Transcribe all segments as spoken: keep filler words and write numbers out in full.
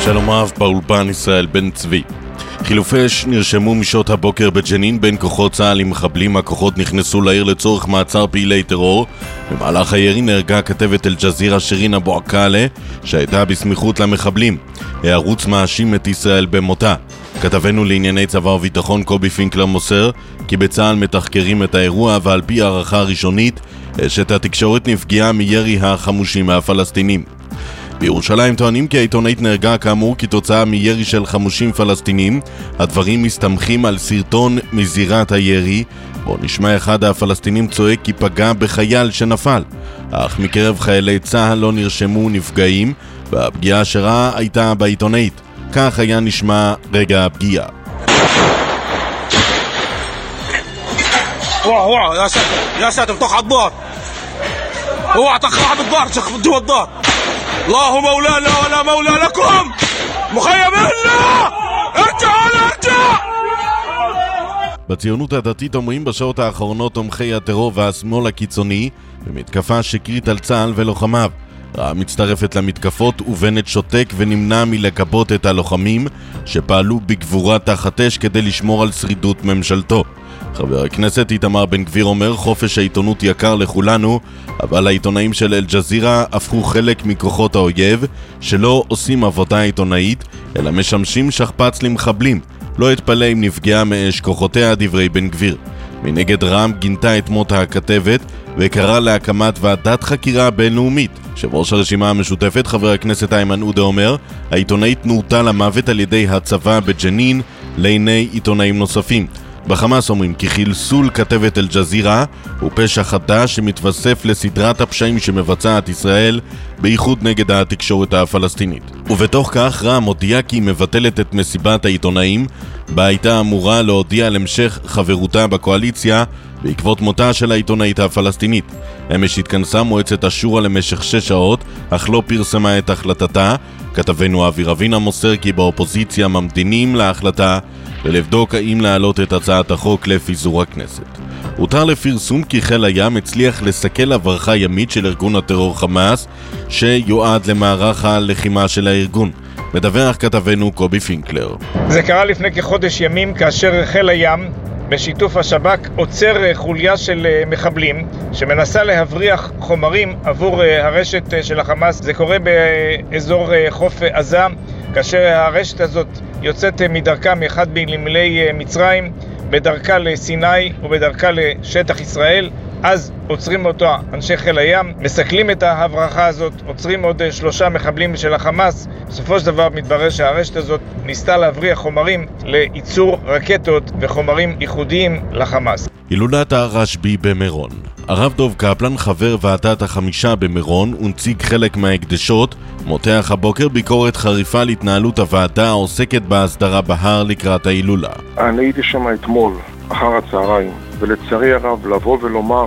שלום רב באולפן ישראל בן צבי. חילופי אש נרשמו משעות הבוקר בג'נין בין כוחות צה"ל עם מחבלים. הכוחות נכנסו לעיר לצורך מעצר פעילי טרור. במהלך הירי נהרגה כתבת אל-ג'זירה שירין אבו עקאלה שהייתה בסמיכות למחבלים. הערוץ מאשים את ישראל במותה. כתבנו לענייני צבא וביטחון קובי פינקלר מוסר כי בצה"ל מתחקרים את האירוע, ועל פי הערכה ראשונית אשת התקשורת נפגעה מירי החמושים מהפלסטינים. בירושלים טוענים כי העיתונאית נהרגה כאמור כתוצאה מירי של חמושים פלסטינים. הדברים מסתמכים על סרטון מזירת הירי בו נשמע אחד הפלסטינים צועק כי פגע בחייל שנפל, אך מקרב חיילי צה"ל לא נרשמו נפגעים, והפגיעה שראה הייתה בעיתונאית. כך היה נשמע רגע הפגיעה. واه واه يا ساتر يا ساتر طخ على الضهر اوعى طخ على الضهر شخ جوا الضهر الله مولانا ولا مولى لكم مخيم الله ارجع ارجع. בציונות הדתית אומרים בשעות האחרונות תומכי הטרור והשמאל הקיצוני במתקפה שקרית על צה"ל ולוחמיו. רע"מ מצטרפת למתקפות ובנט שותק ונמנע מלגבות את הלוחמים שפעלו בגבורה תחת אש כדי לשמור על שרידות ממשלתו. חבר הכנסת איתמר בן גביר אומר חופש העיתונות יקר לכולנו, אבל העיתונאים של אל-ג'זירה הפכו חלק מכוחות האויב שלא עושים עבודה עיתונאית אלא משמשים שכפ"ץ למחבלים. לא התפלא אם נפגעה מאש כוחותיה, דברי בן גביר. מנגד רע"מ גינתה את מות הכתבת וקרא להקמת ועדת חקירה בינלאומית. יושב ראש הרשימה המשותפת חבר הכנסת איימן עודה אומר העיתונאית נורתה למוות על ידי הצבא בג'נין לעיני עיתונאים נוספים. בחמאס אומרים כי חילסול כתבת אל-ג'זירה הוא פשע חדש שמתווסף לסדרת הפשעים שמבצעת ישראל בייחוד נגד התקשורת הפלסטינית. ובתוך כך רע"מ הודיעה כי היא מבטלת את מסיבת העיתונאים בה הייתה אמורה להודיע על המשך חברותה בקואליציה בעקבות מותה של העיתונאית הפלסטינית. אמש התכנסה מועצת השורא למשך שש שעות אך לא פרסמה את החלטתה. כתבנו אבי רבינה מוסר כי באופוזיציה ממתינים להחלטה ולבדוק האם להעלות את הצעת החוק לפיזור הכנסת. הותר לפרסום כי חיל הים הצליח לסכל הברחה ימית של ארגון הטרור חמאס שיועד למערך הלחימה של הארגון. מדווח כתבנו קובי פינקלר. זה קרה לפני כחודש ימים כאשר חיל הים בשיתוף השב"כ עוצר חוליה של מחבלים שמנסה להבריח חומרים עבור הרשת של החמאס. זה קורה באזור חוף עזה כאשר הרשת הזאת יוצאת מדרכה מאחד בנמלי מצרים בדרכה לסיני ובדרכה לשטח ישראל. אז עוצרים אותו אנשי חיל הים, מסכלים את ההברחה הזאת, עוצרים עוד שלושה מחבלים של החמאס. בסופו של דבר מתברר שהרשת הזאת ניסתה להבריח חומרים לייצור רקטות וחומרים ייחודיים לחמאס. הילולת הרשב"י במירון. הרב דוב קפלן, חבר ועדת החמישה במירון ונציג חלק מההקדשות, מותח הבוקר ביקורת חריפה על התנהלות הוועדה העוסקת בהסדרה בהר לקראת ההילולה. אני הייתי שם אתמול אחר הצהריים, ולצערי הרב לבוא ולומר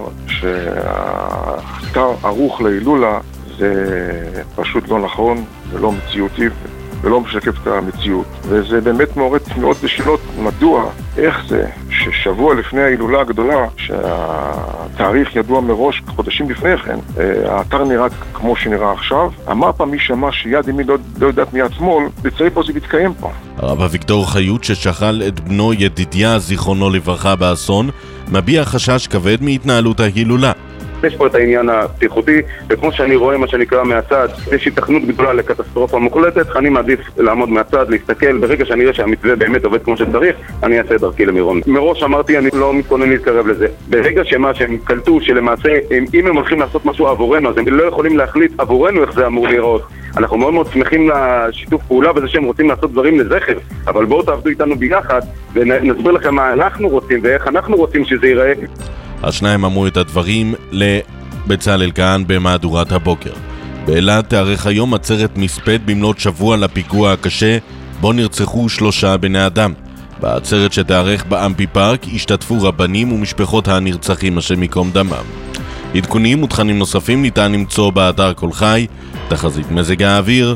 שהאתר ערוך להילולה זה פשוט לא נכון ולא מציאותי ולא משקף את המציאות, וזה באמת מעורר תמיהות ושאלות מדוע, איך זה ששבוע לפני ההילולה הגדולה שהתאריך ידוע מראש חודשים לפני כן האתר נראה כמו שנראה עכשיו. אמר פעם מי שמע שיד ימין לא, לא יודעת מיד שמאל, לצערי פה זה מתקיים פה. הרב אביגדור חיות ששכל את בנו ידידיה זיכרונו לברכה באסון מביע חשש כבד מהתנהלות ההילולה. יש פה את העניין הפתיחותי, וכמו שאני רואה מה שנקרא מהצד, יש התכנות גדולה לקטסטרופה מוחלטת. אני מעדיף לעמוד מהצד, להסתכל, ברגע שאני רואה שהמתווה באמת עובד כמו שצריך, אני אעשה דרכי למירון. מראש אמרתי, אני לא מתכונן להתקרב לזה. ברגע שמה שהם קלטו, שלמעשה, אם הם הולכים לעשות משהו עבורנו, אז הם לא יכולים להחליט עבורנו איך זה אמור להיראות. אנחנו מאוד מאוד שמחים לשיתוף פעולה בזה שהם רוצים לעשות דברים לזכר, אבל בואו תעבדו איתנו ביחד, ונסביר לכם מה אנחנו רוצים ואיך אנחנו רוצים שזה ייראה. השניים אמרו את הדברים לבצלאל כהן במהדורת הבוקר. באילת תארך היום עצרת מספד במלאת שבוע לפיגוע הקשה בו נרצחו שלושה בני אדם. בעצרת שתארך באמפי פארק השתתפו רבנים ומשפחות הנרצחים השם ייקום דמם. עדכונים ותכנים נוספים ניתן למצוא באתר כל חי. תחזית מזג האוויר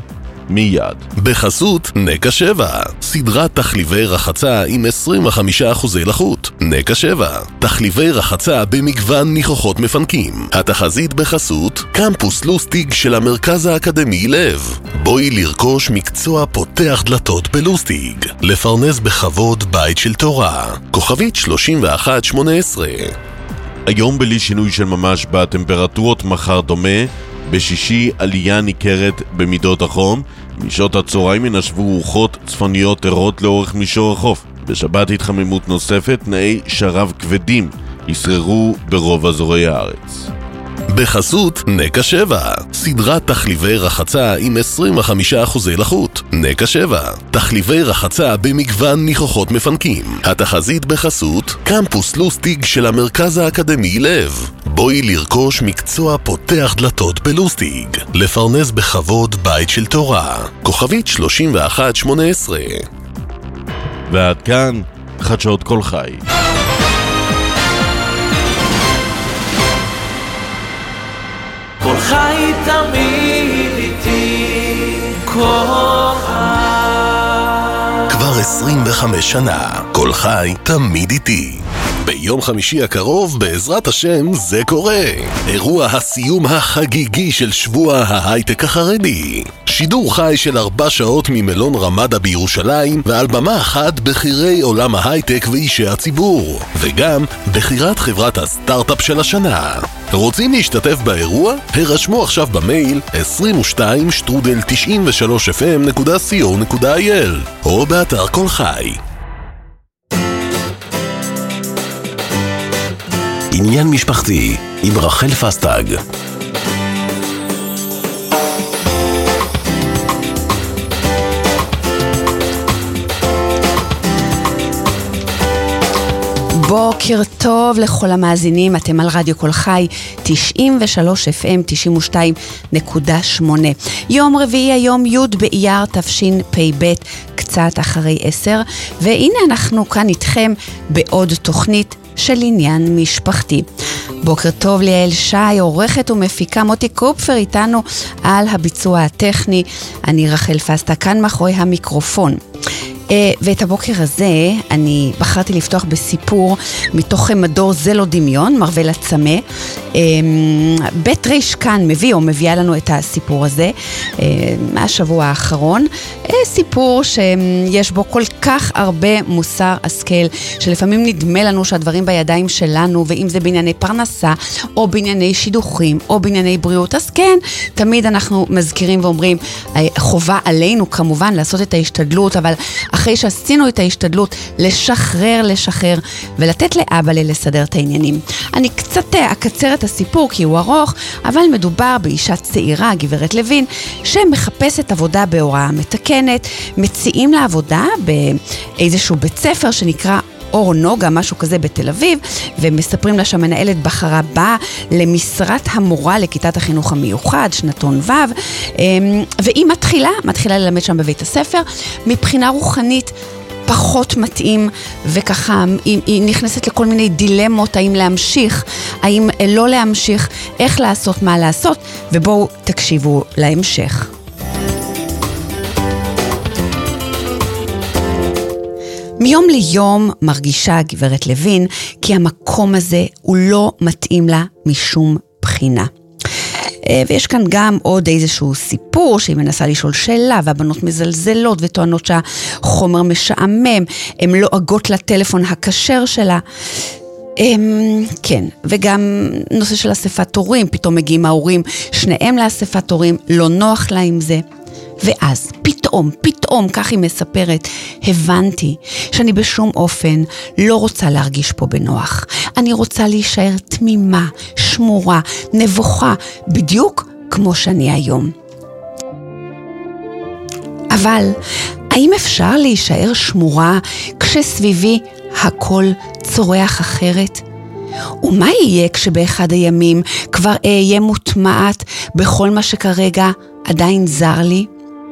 מיד. בחסות נקה שבע, סדרת תחליבי רחצה עם עשרים וחמישה אחוזי לחות. נקה שבע, תחליבי רחצה במגוון ניחוחות מפנקים. התחזית בחסות קמפוס לוסטיג של המרכז האקדמי לב. בואי לרכוש מקצוע פותח דלתות בלוסטיג. לפרנס בכבוד בית של תורה. כוכבית שלושים ואחת שמונה עשרה. היום בלי שינוי של ממש בטמפרטורות, מחר דומה. בשישי עלייה ניכרת במידות החום. משעות הצהריים ינשבו רוחות צפוניות ערות לאורך מישור החוף. בשבת התחממות נוספת, תנאי שרב כבדים ישררו ברוב אזורי הארץ. בחסות נקה שבע, סדרת תחליבי רחצה עם עשרים וחמישה אחוזי לחות. נקה שבע, תחליבי רחצה במגוון ניחוחות מפנקים. התחזית בחסות קמפוס לוסטיג של המרכז האקדמי לב. בואי לרכוש מקצוע פותח דלתות בלוסטיג. לפרנס בכבוד בית של תורה. כוכבית שלושים ואחת שמונה עשרה. ועד כאן חדשות כל חי. כל חי תמיד איתי, כל חי. כבר עשרים וחמש שנה, כל חי תמיד איתי. ביום חמישי הקרוב, בעזרת השם, זה קורה. אירוע הסיום החגיגי של שבוע ההייטק החרדי. שידור חי של ארבע שעות ממלון רמדה בירושלים, ועל במה אחת בחירי עולם ההייטק ואישי הציבור. וגם בחירת חברת הסטארט-אפ של השנה. רוצים להשתתף באירוע? הרשמו עכשיו במייל עשרים ושתיים שטרודל תשעים ושלוש אף אם נקודה סי או נקודה איי אל או באתר כל חי. עניין משפחתי עם רחל פסטג. בוקר טוב לכל המאזינים, אתם על רדיו כל חי תשעים ושלוש אף אם תשעים ושתיים נקודה שמונה. יום רביעי, היום י' באייר תשפ"ב, קצת אחרי עשר, והנה אנחנו כאן איתכם בעוד תוכנית של עניין משפחתי. בוקר טוב ליעל שי, עורכת ומפיקה, מוטי קופפר איתנו על הביצוע הטכני, אני רחל פסטה כאן מאחורי המיקרופון. ואת הבוקר הזה אני בחרתי לפתוח בסיפור מתוך מדור זה לא דמיון, מרוול עצמה. בית ריש כאן מביא או מביאה לנו את הסיפור הזה מהשבוע האחרון. סיפור שיש בו כל כך הרבה מוסר השכל, שלפעמים נדמה לנו שהדברים בידיים שלנו, ואם זה בענייני פרנסה או בענייני שידוכים או בענייני בריאות, אז כן, תמיד אנחנו מזכירים ואומרים חובה עלינו כמובן לעשות את ההשתדלות, אבל אחרי שעשינו את ההשתדלות לשחרר, לשחרר ולתת לאבא לי לסדר את העניינים. אני קצת אקצר את הסיפור כי הוא ארוך, אבל מדובר באישה צעירה, גברת לוין, שמחפשת עבודה בהוראה מתקנת. מציעים לה עבודה באיזשהו בית ספר שנקרא אור נוגה, משהו כזה בתל אביב, ומספרים לה שהמנהלת בחרה בה למשרת המורה לכיתת החינוך המיוחד, שנתון ו', והיא מתחילה, מתחילה ללמד שם בבית הספר. מבחינה רוחנית פחות מתאים, וככה היא, היא נכנסת לכל מיני דילמות, האם להמשיך, האם לא להמשיך, איך לעשות, מה לעשות, ובואו תקשיבו להמשך. מיום ליום מרגישה גברת לוין כי המקום הזה הוא לא מתאים לה משום בחינה. ויש כאן גם עוד איזשהו סיפור שהיא מנסה לשאול שאלה, והבנות מזלזלות וטוענות שהחומר משעמם, הן לא אגות לטלפון הכשר שלה. כן, וגם נושא של אספת הורים, פתאום מגיעים ההורים שניהם לאספת הורים, לא נוח לה עם זה. ואז פתאום, פתאום, כך היא מספרת, הבנתי שאני בשום אופן לא רוצה להרגיש פה בנוח. אני רוצה להישאר תמימה, שמורה, נבוכה, בדיוק כמו שאני היום. אבל האם אפשר להישאר שמורה כשסביבי הכל צורח אחרת? ומה יהיה כשבאחד הימים כבר אהיה מוטמעת בכל מה שכרגע עדיין זר לי?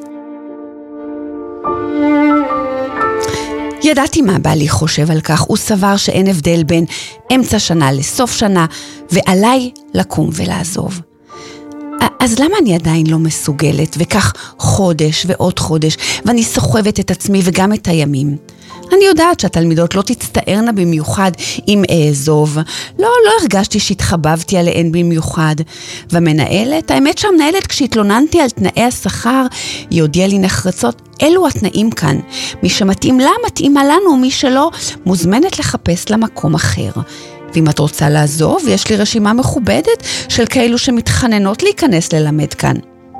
ידעתי מה בעלי חושב על כך, הוא סבר שאין הבדל בין אמצע שנה לסוף שנה, ועליי לקום ולעזוב. אז למה אני עדיין לא מסוגלת, וכך חודש ועוד חודש, ואני סוחבת את עצמי וגם את הימים? אני יודעת שהתלמידות לא תצטערנה במיוחד אם אעזוב. לא, לא הרגשתי שהתחבבתי עליהן במיוחד. והמנהלת, האמת שהמנהלת כשהתלוננתי על תנאי השכר, היא הודיעה לי נחרצות, אלו התנאים כאן. מי שמתאים לה, מתאימה לנו, מי שלא, מוזמנת לחפש למקום אחר. ואם את רוצה לעזוב, יש לי רשימה מכובדת של כאלו שמתחננות להיכנס ללמד כאן.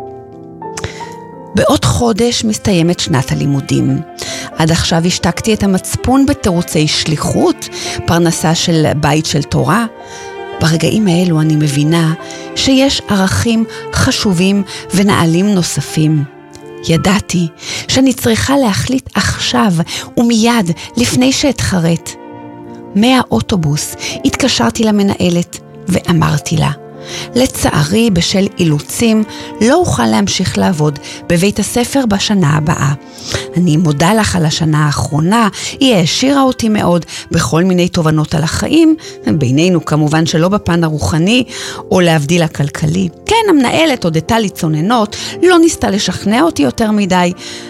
בעוד חודש מסתיימת שנת הלימודים. עד עכשיו השתקתי את המצפון בתירוצי שליחות, פרנסה של בית של תורה. ברגעים האלו אני מבינה שיש ערכים חשובים ונעלים נוספים. ידעתי שאני צריכה להחליט עכשיו ומיד לפני שאתחרט. מהאוטובוס התקשרתי למנהלת ואמרתי לה, לצערי בשל אילוצים לא אוכל להמשיך לעבוד בבית הספר בשנה הבאה. אני מודה לך על השנה האחרונה, היא העשירה אותי מאוד בכל מיני תובנות על החיים, בינינו כמובן שלא בפן הרוחני או להבדיל הכלכלי. כן, המנהלת הודתה לי צוננות, לא ניסתה לשכנע אותי יותר מדי,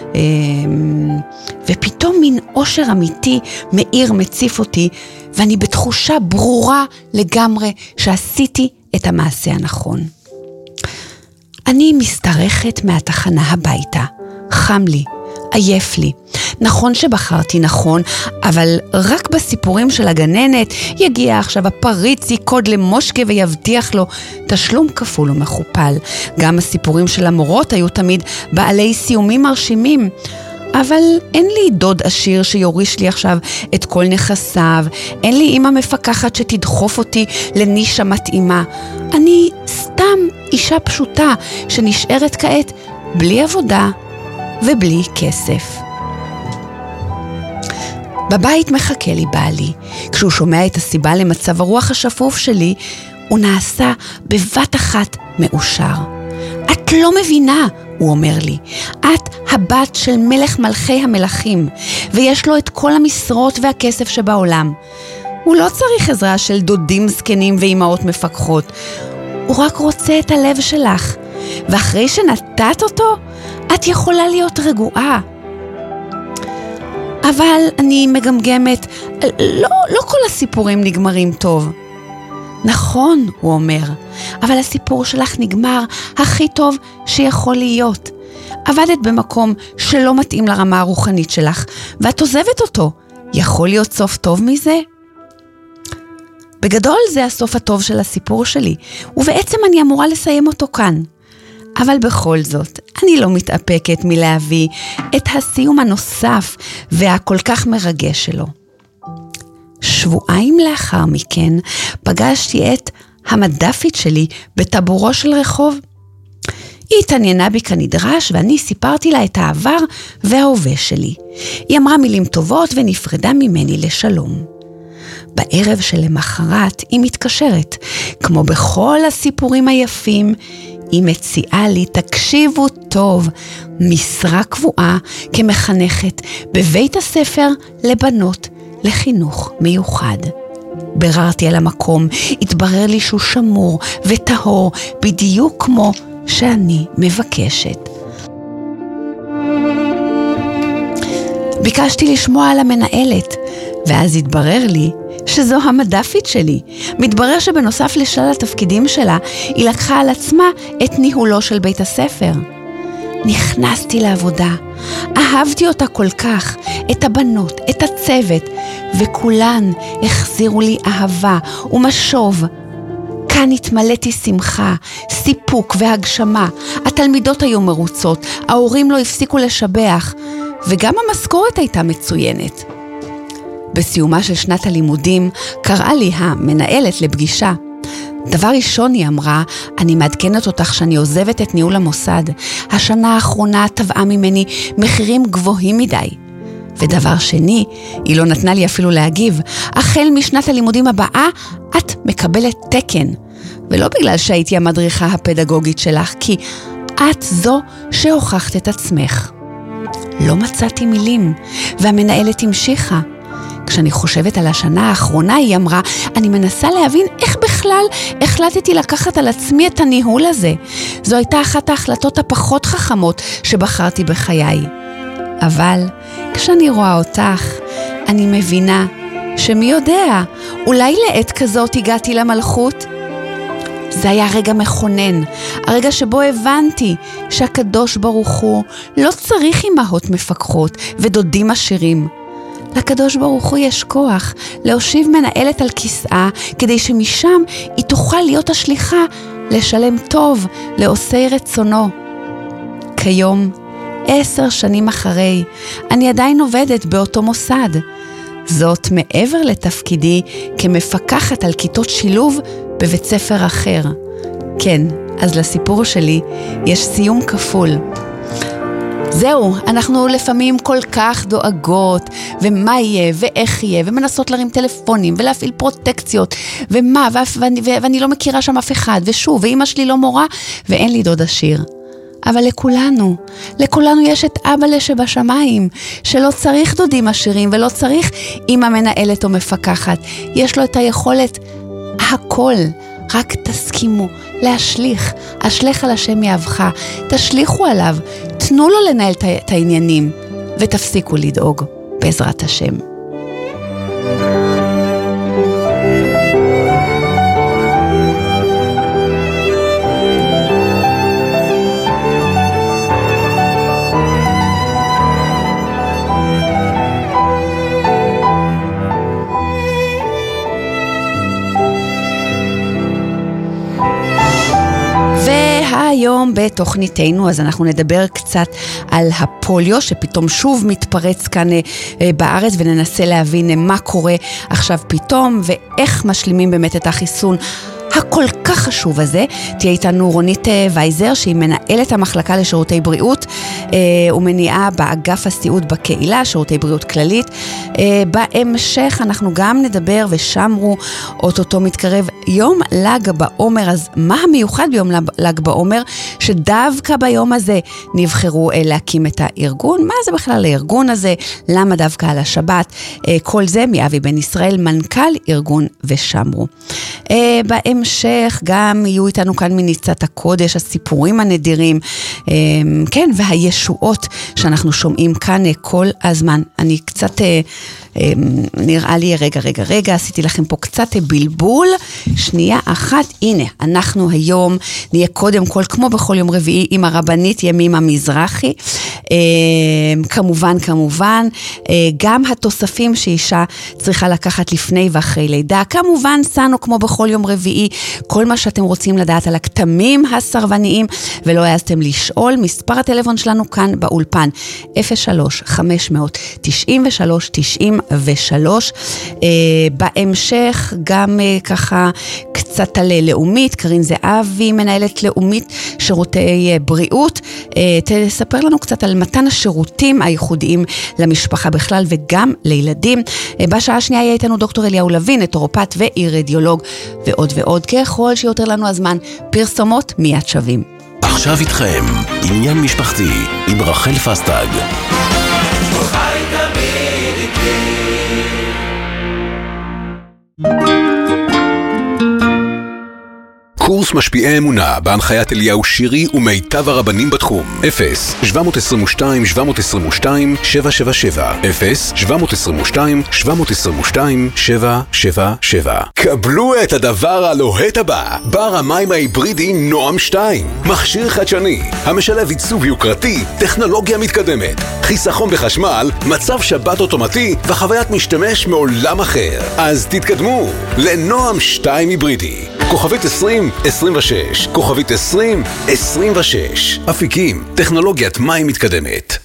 ופתאום מין אושר אמיתי מאיר מציף אותי, ואני בתחושה ברורה לגמרי שעשיתי את המעשה הנכון. אני מסתרכת מהתחנה הביתה. חם לי, עייף לי. נכון שבחרתי נכון, אבל רק בסיפורים של הגננת יגיע עכשיו הפריץ, יקוד למושקה ויבטיח לו תשלום כפול ומכופל. גם הסיפורים של המורות היו תמיד בעלי סיומים מרשימים. אבל אין לי דוד עשיר שיוריש לי עכשיו את כל נכסיו, אין לי אמא מפקחת שתדחוף אותי לנישה מתאימה. אני סתם אישה פשוטה שנשארת כעת בלי עבודה ובלי כסף. בבית מחכה לי בעלי. כשהוא שומע את הסיבה למצב הרוח השפוף שלי, הוא נעשה בבת אחת מאושר. את לא מבינה, הוא אומר לי, את הבת של מלך מלכי המלכים, ויש לו את כל המשרות והכסף שבעולם. הוא לא צריך עזרה של דודים זקנים ואימהות מפקחות, הוא רק רוצה את הלב שלך, ואחרי שנתת אותו, את יכולה להיות רגועה. אבל אני מגמגמת, לא, לא כל הסיפורים נגמרים טוב. נכון, הוא אומר, אבל הסיפור שלך נגמר הכי טוב שיכול להיות. עבדת במקום שלא מתאים לרמה הרוחנית שלך, ואת עוזבת אותו. יכול להיות סוף טוב מזה? בגדול זה הסוף הטוב של הסיפור שלי, ובעצם אני אמורה לסיים אותו כאן. אבל בכל זאת, אני לא מתאפקת מלהביא את הסיום הנוסף והכל כך מרגש שלו. שבועיים לאחר מכן פגשתי את המדפית שלי בטבורו של רחוב. היא התעניינה בי כנדרש ואני סיפרתי לה את העבר וההווה שלי. היא אמרה מילים טובות ונפרדה ממני לשלום. בערב שלמחרת היא מתקשרת. כמו בכל הסיפורים היפים, היא מציעה לי, תקשיבו טוב, משרה קבועה כמחנכת בבית הספר לבנות לחינוך מיוחד. בררתי על המקום, התברר לי שהוא שמור וטהור, בדיוק כמו שאני מבקשת. ביקשתי לשמוע על המנהלת, ואז התברר לי שזו המדפית שלי. מתברר שבנוסף לשלל התפקידים שלה, היא לקחה על עצמה את ניהולו של בית הספר. נכנסתי לעבודה, אהבתי אותה כל כך, את הבנות, את הצוות, וכולן החזירו לי אהבה ומשוב. כאן התמלאתי שמחה, סיפוק והגשמה. התלמידות היו מרוצות, ההורים לא הפסיקו לשבח, וגם המשכורת הייתה מצוינת. בסיומה של שנת הלימודים קראה לי המנהלת לפגישה. דבר ראשון היא אמרה, אני מעדכנת אותך שאני עוזבת את ניהול המוסד. השנה האחרונה טבעה ממני מחירים גבוהים מדי. ודבר שני, היא לא נתנה לי אפילו להגיב. החל משנת הלימודים הבאה, את מקבלת תקן. ולא בגלל שהייתי המדריכה הפדגוגית שלך, כי את זו שהוכחת את עצמך. לא מצאתי מילים, והמנהלת המשיכה. כשאני חושבת על השנה האחרונה, היא אמרה, אני מנסה להבין איך בכלל החלטתי לקחת על עצמי את הניהול הזה. זו הייתה אחת ההחלטות הפחות חכמות שבחרתי בחיי. אבל כשאני רואה אותך, אני מבינה שמי יודע, אולי לעת כזאת הגעתי למלכות? זה היה רגע מכונן, הרגע שבו הבנתי שהקדוש ברוך הוא לא צריך אימהות מפקחות ודודים עשירים. לקדוש ברוך הוא יש כוח להושיב מנהלת על כיסאה, כדי שמשם היא תוכל להיות השליחה לשלם טוב לעושי רצונו. כיום, עשר שנים אחרי, אני עדיין עובדת באותו מוסד. זאת מעבר לתפקידי כמפקחת על כיתות שילוב בבית ספר אחר. כן, אז לסיפור שלי יש סיום כפול. זהו, אנחנו לפעמים כל כך דואגות, ומה יהיה, ואיך יהיה, ומנסות להרים טלפונים, ולהפעיל פרוטקציות, ומה, ואני, ואני לא מכירה שם אף אחד, ושוב, ואמא שלי לא מורה, ואין לי דוד עשיר. אבל לכולנו, לכולנו יש את אבא שבשמיים, שלא צריך דודים עשירים, ולא צריך אמא מנהלת או מפקחת. יש לו את היכולת, הכל, רק תסכימו להשליך, אשליך על השם יאהבך, תשליחו עליו, תנו לו לנהל את העניינים, ותפסיקו לדאוג, בעזרת השם. היום בתוכניתנו, אז אנחנו נדבר קצת על הפוליו, שפתאום שוב מתפרץ כאן בארץ, וננסה להבין מה קורה עכשיו פתאום, ואיך משלימים באמת את החיסון הכל כך חשוב הזה. תהיה איתנו רונית וייזר, שהיא מנהלת המחלקה לשירותי בריאות ומניעה באגף הסיעוד בקהילה, שירותי בריאות כללית. בהמשך אנחנו גם נדבר, ושמרו אוטוטו מתקרב יום ל"ג בעומר. אז מה המיוחד ביום ל"ג בעומר? שדווקא ביום הזה נבחרו להקים את הארגון. מה זה בכלל הארגון הזה? למה דווקא על השבת? כל זה מאבי בן ישראל, מנכ"ל ארגון ושמרו. בהמשך גם יהיו איתנו כאן מניצת הקודש, הסיפורים הנדירים, כן, והישועות שאנחנו שומעים כאן כל הזמן. אני קצת, נראה לי, רגע, רגע, רגע, עשיתי לכם פה קצת בלבול, שנייה אחת, הנה, אנחנו היום נהיה קודם כל, כמו בכל יום רביעי, עם הרבנית ימימה מזרחי, כמובן, כמובן, גם התוספים שאישה צריכה לקחת לפני ואחרי לידה, כמובן, סנו כמו בכל יום רביעי, כל מה שאתם רוצים לדעת על הכתמים הסרבניים, ולא העזתם לשאול, מספר הטלפון שלנו כאן באולפן, אפס שלוש חמש תשע שלוש תשע ושלוש. בהמשך גם ככה קצת על לאומית, קרין זהבי, מנהלת לאומית שירותי בריאות, תספר לנו קצת על מתן השירותים הייחודיים למשפחה בכלל וגם לילדים. בשעה השנייה יהיה איתנו דוקטור אליהו לוין, נטורופט ואירדיולוג, ועוד ועוד. ככל שיותר לנו הזמן, פרסומות מיד שווים. עכשיו איתכם, עניין משפחתי עם רחל פסטג. קורס משפיעי אמונה בהנחיית אליהו שירי ומיטב הרבנים בתחום. אפס שבע עשרים ושתיים שבע עשרים ושתיים שבע שבע שבע אפס שבע עשרים ושתיים שבע עשרים ושתיים שבע שבע שבע. קבלו את הדבר הלוהט הבא, בר המים ההיברידי נועם שתיים, מכשיר חדשני המשלב עיצוב יוקרתי, טכנולוגיה מתקדמת, חיסכון בחשמל, מצב שבת אוטומטי וחוויית משתמש מעולם אחר. אז תתקדמו לנועם שתיים היברידי, כוכבית עשרים עשרים ושש, כוכבית עשרים עשרים ושש. אפיקים, טכנולוגיית מים מתקדמת.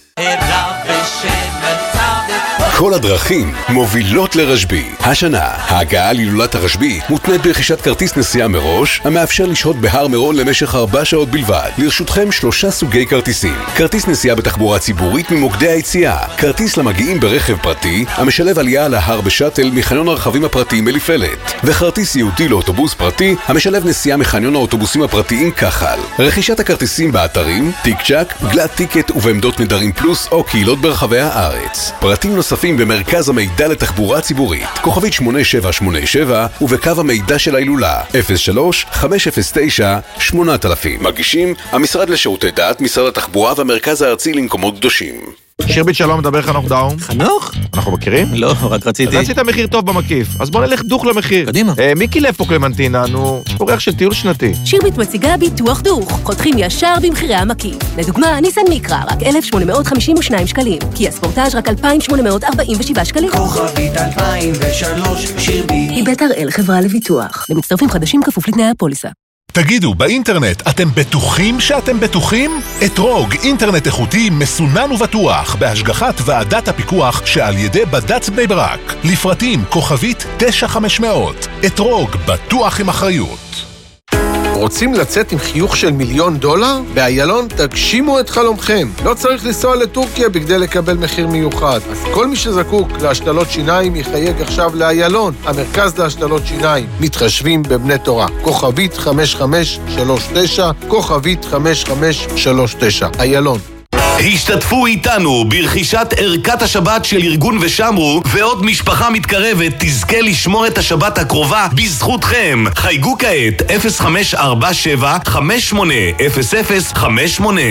כל הדרכים מובילות לרשבי. השנה, ההגעה להילולת הרשבי מותנית ברכישת כרטיס נסיעה מראש, המאפשר לשהות בהר מירון למשך ארבע שעות בלבד. לרשותכם שלושה סוגי כרטיסים. כרטיס נסיעה בתחבורה ציבורית ממוקדי היציאה, כרטיס למגיעים ברכב פרטי, המשלב עלייה להר בשטל מחניון הרכבים הפרטיים אליפלט, וכרטיס ייעודי לאוטובוס פרטי, המשלב נסיעה מחניון האוטובוסים הפרטיים כחל. רכישת הכרטיסים באתרים, טיק צ'ק, גלד טיקט ובעמדות נדרים פלוס או קהילות ברחבי הארץ. פרטים נוספים לפרטים במרכז המידע לתחבורה ציבורית, כוכבית שמונה שבע שמונה שבע, ובקו המידע של ההילולה, אפס שלוש חמש אפס תשע שמונה אלף. מגישים המשרד לשירותי דת, משרד התחבורה והמרכז הארצי למקומות קדושים. שירבית שלום, מדבר חנוך דאום. חנוך? אנחנו מכירים? לא, רק רציתי... רצית מחיר טוב במקיף, אז בוא נלך דוך למחיר. קדימה. אה, מיקי לב פה קלמנטינה, נו, יש פה ריח של טיול שנתי. שירבית מציגה ביטוח דוך, חותכים ישר במחירי המקיף. לדוגמה, ניסן מיקרא, רק אלף שמונה מאות חמישים ושניים שקלים. קיה ספורטאז' רק אלפיים שמונה מאות ארבעים ושבעה שקלים. כוכבית אלפיים ושלוש, שירבית. היא בית הראל חברה לביטוח. למצטרפים חדשים כפוף לתנאי הפוליסה. תגידו, באינטרנט אתם בטוחים שאתם בטוחים? אתרוג, אינטרנט איכותי, מסונן ובטוח, בהשגחת ועדת הפיקוח שעל ידי בד"ץ בני ברק. לפרטים כוכבית תשע חמש מאות. אתרוג, בטוח עם אחריות. רוצים לצאת עם חיוך של מיליון דולר? באיילון תגשימו את חלומכם. לא צריך לנסוע לטורקיה בכדי לקבל מחיר מיוחד. אז כל מי שזקוק להשתלות שיניים יחייג עכשיו לאיילון, המרכז להשתלות שיניים. מתחשבים בבני תורה. כוכבית חמש חמש שלוש תשע, כוכבית חמש חמש שלוש תשע. איילון. השתתפו איתנו ברכישת ערכת השבת של ארגון ושמרו, ועוד משפחה מתקרבת תזכה לשמור את השבת הקרובה בזכותכם. חייגו כעת אפס חמש ארבע שבע חמש שמונה אפס אפס חמש שמונה.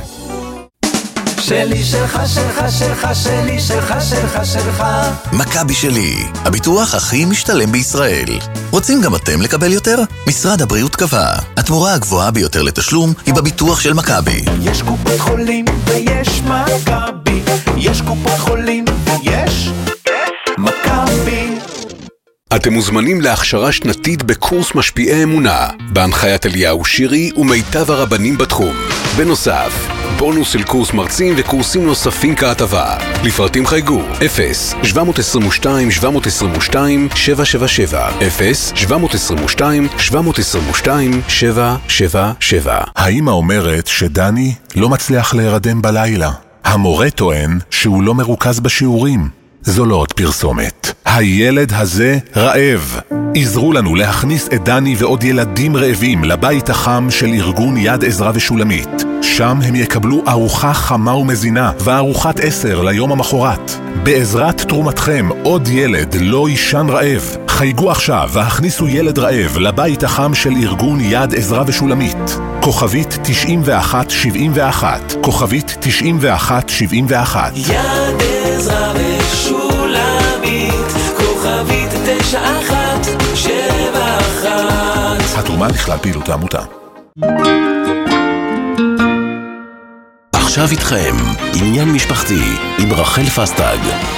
שלי שלך שלך שלך שלי שלך שלך שלך. מכבי שלי, הביטוח הכי משתלם בישראל. רוצים גם אתם לקבל יותר? משרד הבריאות קבע, התמורה הגבוהה ביותר לתשלום היא בביטוח של מכבי. יש קופות חולים ויש מכבי, יש קופות חולים ויש מכבי. אתם מוזמנים להכשרה שנתית בקורס משפיעי אמונה, בהנחיית אליהו שירי ומיטב הרבנים בתחום. בנוסף, בונוס של קורס מרצים וקורסים נוספים כהטבה. לפרטים חייגו אפס שבע עשרים ושתיים שבע עשרים ושתיים שבע שבע שבע, אפס שבע עשרים ושתיים שבע עשרים ושתיים שבע שבע שבע. האמא אומרת שדני לא מצליח להירדם בלילה. המורה טוען שהוא לא מרוכז בשיעורים. זו לא עוד פרסומת. הילד הזה רעב. עזרו לנו להכניס את דני ועוד ילדים רעבים לבית החם של ארגון יד עזרה ושולמית. שם הם יקבלו ארוחה חמה ומזינה וארוחת עשר ליום המחרת. בעזרת תרומתכם עוד ילד לא יישן רעב. חייגו עכשיו והכניסו ילד רעב לבית החם של ארגון יד עזרה ושולמית. כוכבית תשעים ואחת שבעים ואחת, כוכבית תשעים ואחת שבעים ואחת. יד עזרה ושולמית, כוכבית תשע אחת שבע אחת. התרומה לכלל פעילות העמותה. עכשיו איתכם, עניין משפחתי עם רחל פסטג.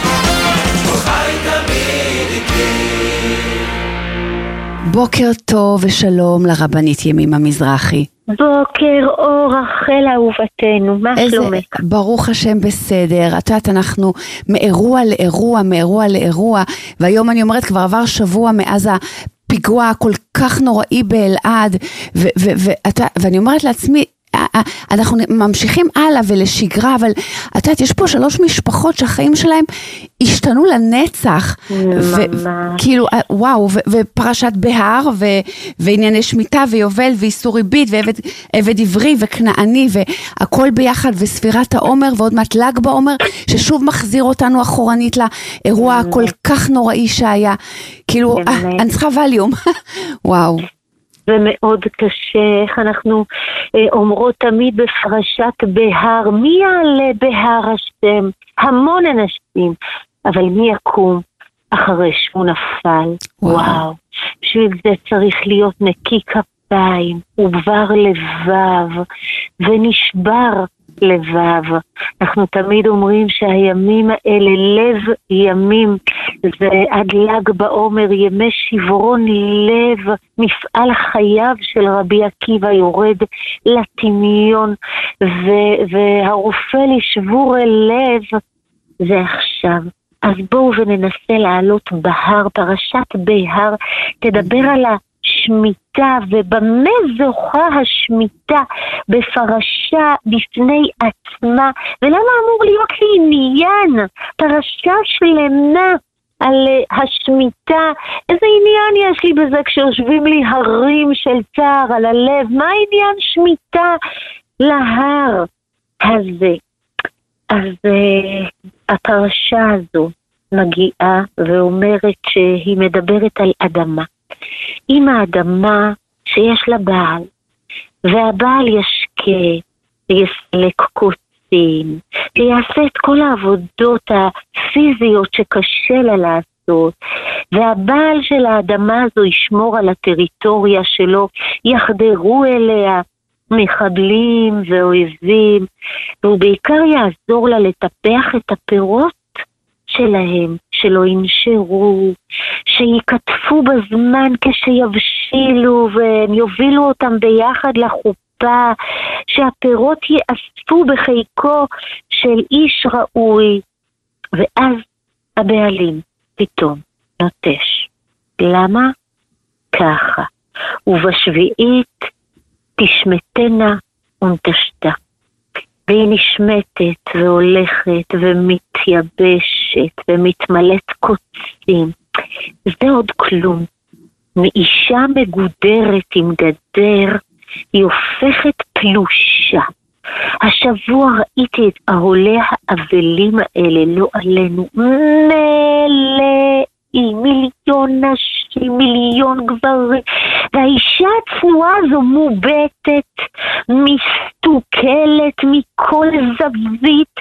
בוקר טוב ושלום לרבנית ימימה מזרחי. בוקר אור רחל אהובתנו, מה שלומך? ברוך השם בסדר. את יודעת, אנחנו מאירוע לאירוע, מאירוע לאירוע, והיום אני אומרת כבר עבר שבוע מאז הפיגוע הכל כך נוראי באלעד, ו- ו- ו- ואני אומרת לעצמי, אנחנו ממשיכים הלאה ולשגרה, אבל את יודעת, יש פה שלוש משפחות שהחיים שלהם השתנו לנצח, וכאילו, וואו, ופרשת בהר, וענייני שמיטה, ויובל, ואיסור ריבית, ועבד עברי, וכנעני, והכל ביחד, וספירת העומר, ועוד מעט ל"ג בעומר, ששוב מחזיר אותנו אחורנית לאירוע הכל כך נוראי שהיה, כאילו, אני צריכה ווליום, וואו. ומאוד קשה, איך אנחנו אה, אומרות תמיד בפרשת בהר, מי יעלה בהר השם? המון אנשים, אבל מי יקום אחרי שהוא נפל? וואו. וואו. בשביל זה צריך להיות נקי כפיים, ובר לבב, ונשבר לבב. אנחנו תמיד אומרים שהימים האלה, לב ימים, זה עד ל"ג בעומר, ימי שברון לב, מפעל חייו של רבי עקיבא יורד לטמיון, ו- והרופא לשבור לב, זה עכשיו. אז בואו וננסה לעלות בהר, פרשת בהר, תדבר על השמיטה, ובמה זוכה השמיטה בפרשה בפני עצמה, ולמה אמור להיות לי עניין, פרשה שלמה על השמיטה, איזה עניין יש לי בזה כשיושבים לי הרים של צער על הלב, מה עניין שמיטה להר הזה? אז uh, הפרשה הזו מגיעה ואומרת שהיא מדברת על אדמה. אם האדמה שיש לה בעל, והבעל ישקה, יסלק קוצים, ויעשה את כל העבודות הפיזיות שקשה לה לעשות, והבעל של האדמה הזו ישמור על הטריטוריה שלו, יחדרו אליה מחבלים ואויבים, והוא בעיקר יעזור לה לטפח את הפירות שלהם, שלא ינשרו, שיקטפו בזמן כשיבשילו והם יובילו אותם ביחד לחופה, שהפירות יאספו בחיקו של איש ראוי. ואז הבעלים פתאום נוטש. למה? ככה. ובשביעית תשמטנה ונטשתה. והיא נשמטת והולכת ומתייבשת ומתמלאת קוצים. זה עוד כלום. מאישה מגודרת עם גדר, היא הופכת פלושה. השבוע ראיתי את העולי האבלים האלה, לא עלינו, מלאים, מיליון נשים, מיליון גברים, והאישה הצנועה הזו מובטת, מסתוכלת מכל זווית,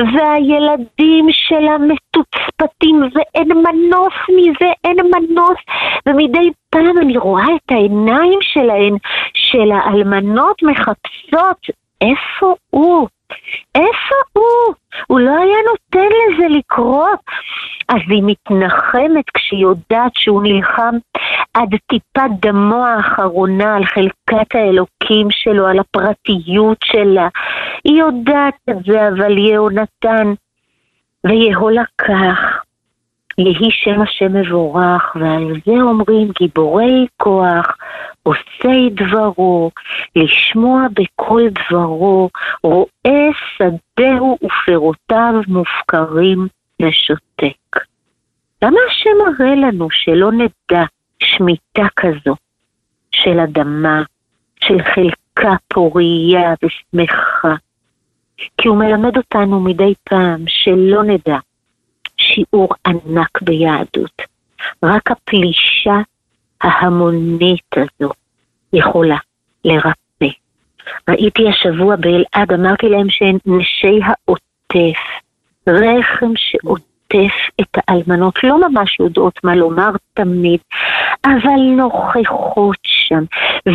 והילדים שלה מתוצפתים, ואין מנוס מזה, אין מנוס, ומדי פעם אני רואה את העיניים שלהן, של האלמנות מחפשות, איפה הוא? איפה הוא? הוא לא היה נותן לזה לקרות. אז היא מתנחמת כשהיא יודעת שהוא נלחם עד טיפת דמו האחרונה על חלקת האלוקים שלו, על הפרטיות שלה. היא יודעת את זה, אבל יהונתן ויהו לקח. יהי שם השם מבורך, ועל זה אומרים גיבורי כוח, עושי דברו, לשמוע בכל דברו, רואה שדהו ופירותיו מופקרים לשותק. למה השם מראה לנו שלא נדע שמיטה כזו של אדמה, של חלקה פוריה ושמחה? כי הוא מלמד אותנו מדי פעם שלא נדע שיעור ענק ביהדות. רק הפלישה ההמונית הזו יכולה לרפא. ראיתי השבוע באלעד, אמרתי להם שהן נשי העוטף, רחם שעוטף את האלמנות, לא ממש יודעות מה לומר תמיד, אבל נוכחות שם.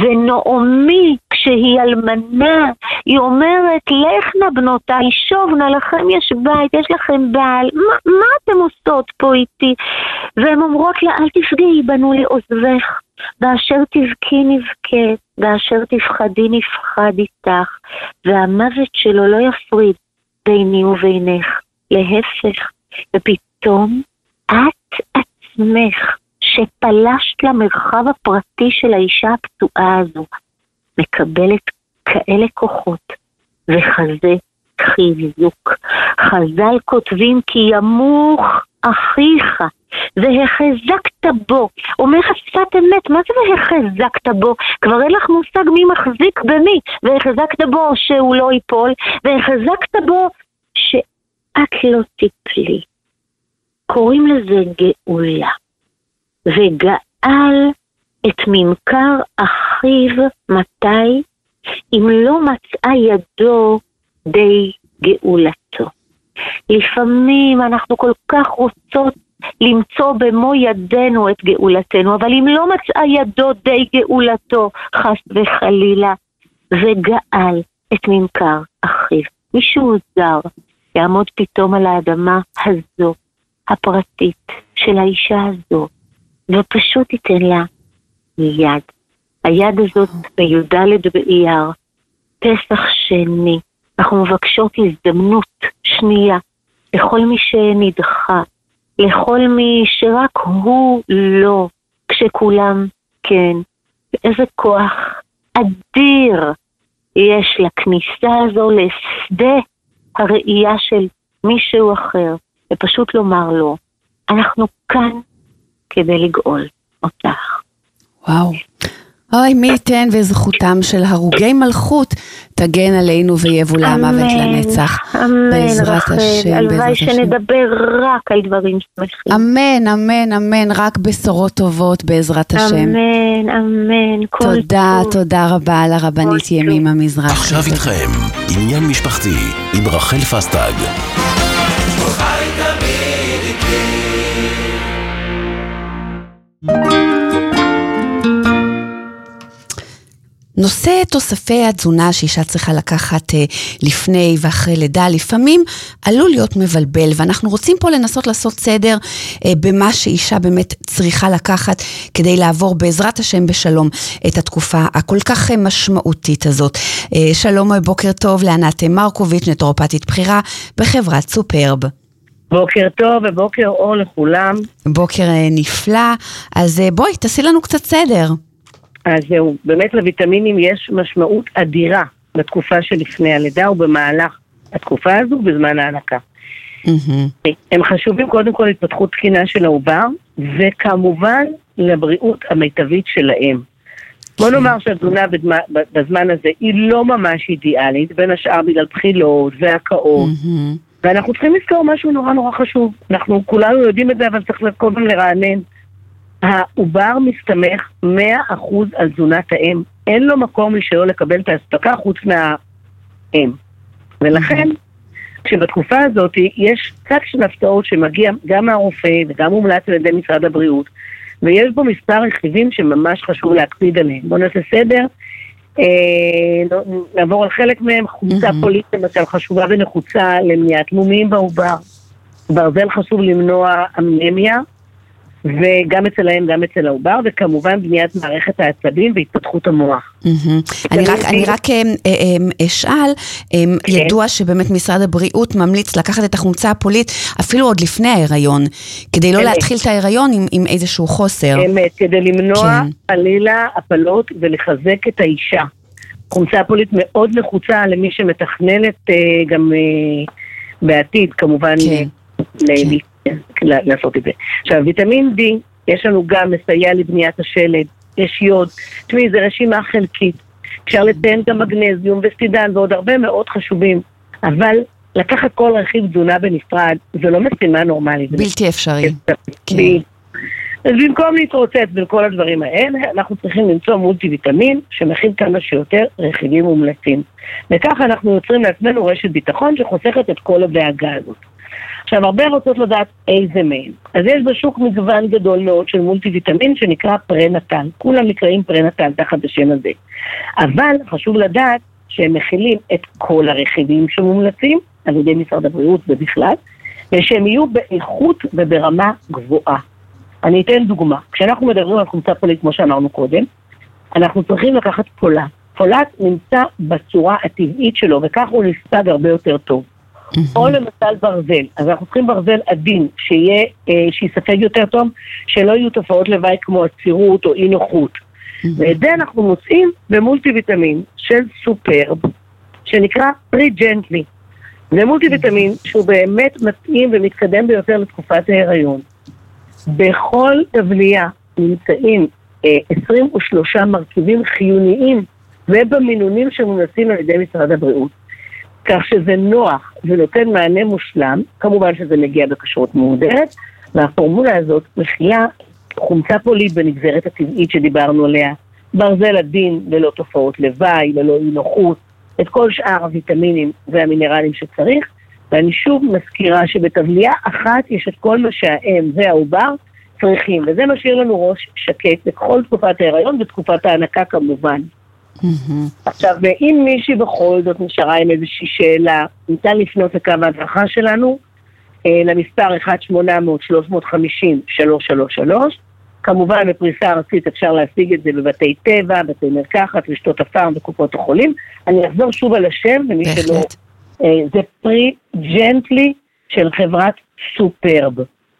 ונעמי, כשהיא אלמנה, היא אומרת, לכנה בנותיי, שובנה לכם יש בית, יש לכם בעל, מה, מה אתם עושות פה איתי? והן אומרות לה, אל תפגעי בנו לעוזבך, באשר תבכי נבכה, באשר תפחדי נפחד איתך, והמוות שלו לא יפריד ביני ובינך, להפך. ופתאום את עצמך שפלשת למרחב הפרטי של האישה הפצועה הזו, מקבלת כאלה כוחות וחזה חיזוק. חז"ל כותבים כי ימוך אחיך והחזקת בו. אומר השפת אמת, מה זה והחזקת בו? כבר אין לך מושג מי מחזיק במי. והחזקת בו שהוא לא ייפול, והחזקת בו שאת לא תיפלי. קוראים לזה גאולה. וגאל את ממכר אחיו מתי? אם לא מצאה ידו די גאולתו. לפעמים אנחנו כל כך רוצות למצוא במו ידינו את גאולתנו, אבל אם לא מצאה ידו די גאולתו, חס וחלילה, וגאל את ממכר אחיו. מישהו זר יעמוד פתאום על האדמה הזו, הפרטית של האישה הזו, ופשוט ייתן לה יד. היד הזאת בי"ד באייר, פסח שני, אנחנו מבקשות הזדמנות שנייה לכל מי שנדחה, לכל מי שרק הוא לא, כשכולם כן. ואיזה כוח אדיר יש לכניסה הזו לשדה הראייה של מישהו אחר, ופשוט לומר לו, אנחנו כאן כדי לגאול אותך. וואו, אוי, מי ייתן וזכותם של הרוגי מלכות תגן עלינו ויבולה המוות לנצח. אמן, רחל, הלוואי שנדבר רק על דברים שמחים. אמן, אמן, אמן, רק בשורות טובות בעזרת השם. אמן, אמן, כל טוב. תודה, תודה רבה לרבנית ימימה מזרחי. עכשיו איתכם, עניין משפחתי עם רחל פסטג. נושא תוספי התזונה שאישה צריכה לקחת אה, לפני ואחרי לידה, לפעמים עלול להיות מבלבל, ואנחנו רוצים פה לנסות לעשות סדר אה, במה שאישה באמת צריכה לקחת, כדי לעבור בעזרת השם בשלום את התקופה הכל כך משמעותית הזאת. אה, שלום ובוקר טוב לענת מרקוביץ', נטורופטית בחירה בחברת סופרב. בוקר טוב ובוקר אור לכולם. בוקר אה, נפלא, אז אה, בואי תעשי לנו קצת סדר. אז זהו, באמת לויטמינים יש משמעות אדירה בתקופה שלפני הלידה ובמהלך התקופה הזו בזמן ההנקה. Mm-hmm. הם חשובים קודם כל להתפתחות תקינה של העובר, וכמובן לבריאות המיטבית שלהם. בוא נאמר שהתזונה בזמן הזה היא לא ממש אידיאלית, בין השאר בגלל בחילות והקאות, mm-hmm. ואנחנו צריכים לזכור משהו נורא נורא חשוב. אנחנו כולנו יודעים את זה, אבל צריך כל פעם לרענן. העובר מסתמך מאה אחוז על תזונת האם. אין לו מקום שלא לקבל את ההספקה חוץ מהאם. ולכן, כשבתקופה הזאת יש קצת של הפתעות שמגיע גם מהרופא וגם מומלץ על ידי משרד הבריאות, ויש בו מספר רכיבים שממש חשוב להקפיד עליהם. בואו נעשה סדר. אה, נעבור על חלק מהם. חומצה פולית למשל חשובה ונחוצה למניעת מומים בעובר. ברזל חשוב למנוע אנמיה, וגם אצל האם, גם אצל העובר, וכמובן בניית מערכת העצבים והתפתחות המוח. אני רק, אני רק אשאל, ידוע שבאמת משרד הבריאות ממליץ לקחת את החומצה הפולית אפילו עוד לפני ההיריון, כדי לא להתחיל את ההיריון עם איזשהו חוסר. אמת, כדי למנוע חלילה הפלות ולחזק את האישה. חומצה פולית מאוד נחוצה למי שמתכננת גם בעתיד, כמובן, לליט. לעשות את זה. עכשיו, ויטמין D, יש לנו גם מסייע לבניית השלד, יש יוד, תשמעי, זה רשימה חלקית. אפשר לציין גם מגנזיום וסטידן ועוד הרבה מאוד חשובים, אבל לקחת כל רכיב תזונה בנפרד, זה לא משימה נורמלית. בלתי אפשרי. כן. אז במקום להתרוצץ בין כל הדברים האלה, אנחנו צריכים למצוא מולטי ויטמין שמכיל כמה שיותר רכיבים מומלצים. וכך אנחנו יוצרים לעצמנו רשת ביטחון שחוסכת את כל הדאגה הזאת. עכשיו, הרבה רוצות לדעת איזה מהם. אז יש בשוק מגוון גדול מאוד של מולטי ויטמין שנקרא פרנטל. כולם נקראים פרנטל תחת השם הזה. אבל חשוב לדעת שהם מכילים את כל הרכיבים שמומלצים על ידי משרד הבריאות ובכלל, ושהם יהיו באיכות וברמה גבוהה. אני אתן דוגמה. כשאנחנו מדברים על חומצה פולית, כמו שאמרנו קודם, אנחנו צריכים לקחת פולט. פולט נמצא בצורה הטבעית שלו, וכך הוא נספג הרבה יותר טוב. או למשל ברזל, אז אנחנו צריכים ברזל עדין, שיהיה, שיספג יותר טוב, שלא יהיו תופעות לוואי כמו עצירות או אי נוחות. ואת זה אנחנו מוצאים במולטי ויטמין של סופרב, שנקרא פרי ג'נטלי. זה מולטי ויטמין שהוא באמת מתאים ומתקדם ביותר לתקופת ההיריון. בכל תבליה נמצאים עשרים ושלושה מרכיבים חיוניים, ובמינונים שמומלצים על ידי משרד הבריאות. כך שזה נוח ונותן מענה מושלם, כמובן שזה מגיע בכשרות מהודרת, והפורמולה הזאת מכילה חומצה פולית בנגזרת הטבעית שדיברנו עליה, ברזל עדין ללא תופעות לוואי, ללא אי נוחות, את כל שאר הוויטמינים והמינרלים שצריך, ואני שוב מזכירה שבטבליה אחת יש את כל מה שהאם והעובר צריכים, וזה משאיר לנו ראש שקט בכל תקופת ההיריון ותקופת ההנקה כמובן. עכשיו, ואם מישהי בכל זאת נשארה עם איזושהי שאלה, ניתן לפנות לקו ההדרכה שלנו, למספר אחת שמונה אפס אפס שלוש חמש אפס שלוש שלוש שלוש. כמובן בפריסה ארצית אפשר להשיג את זה בבתי טבע, בתי מרקחת, רשתות הפארם וקופות החולים. אני אחזור שוב על השם, ומי שלא, זה פרי ג'נטלי של חברת סופרב.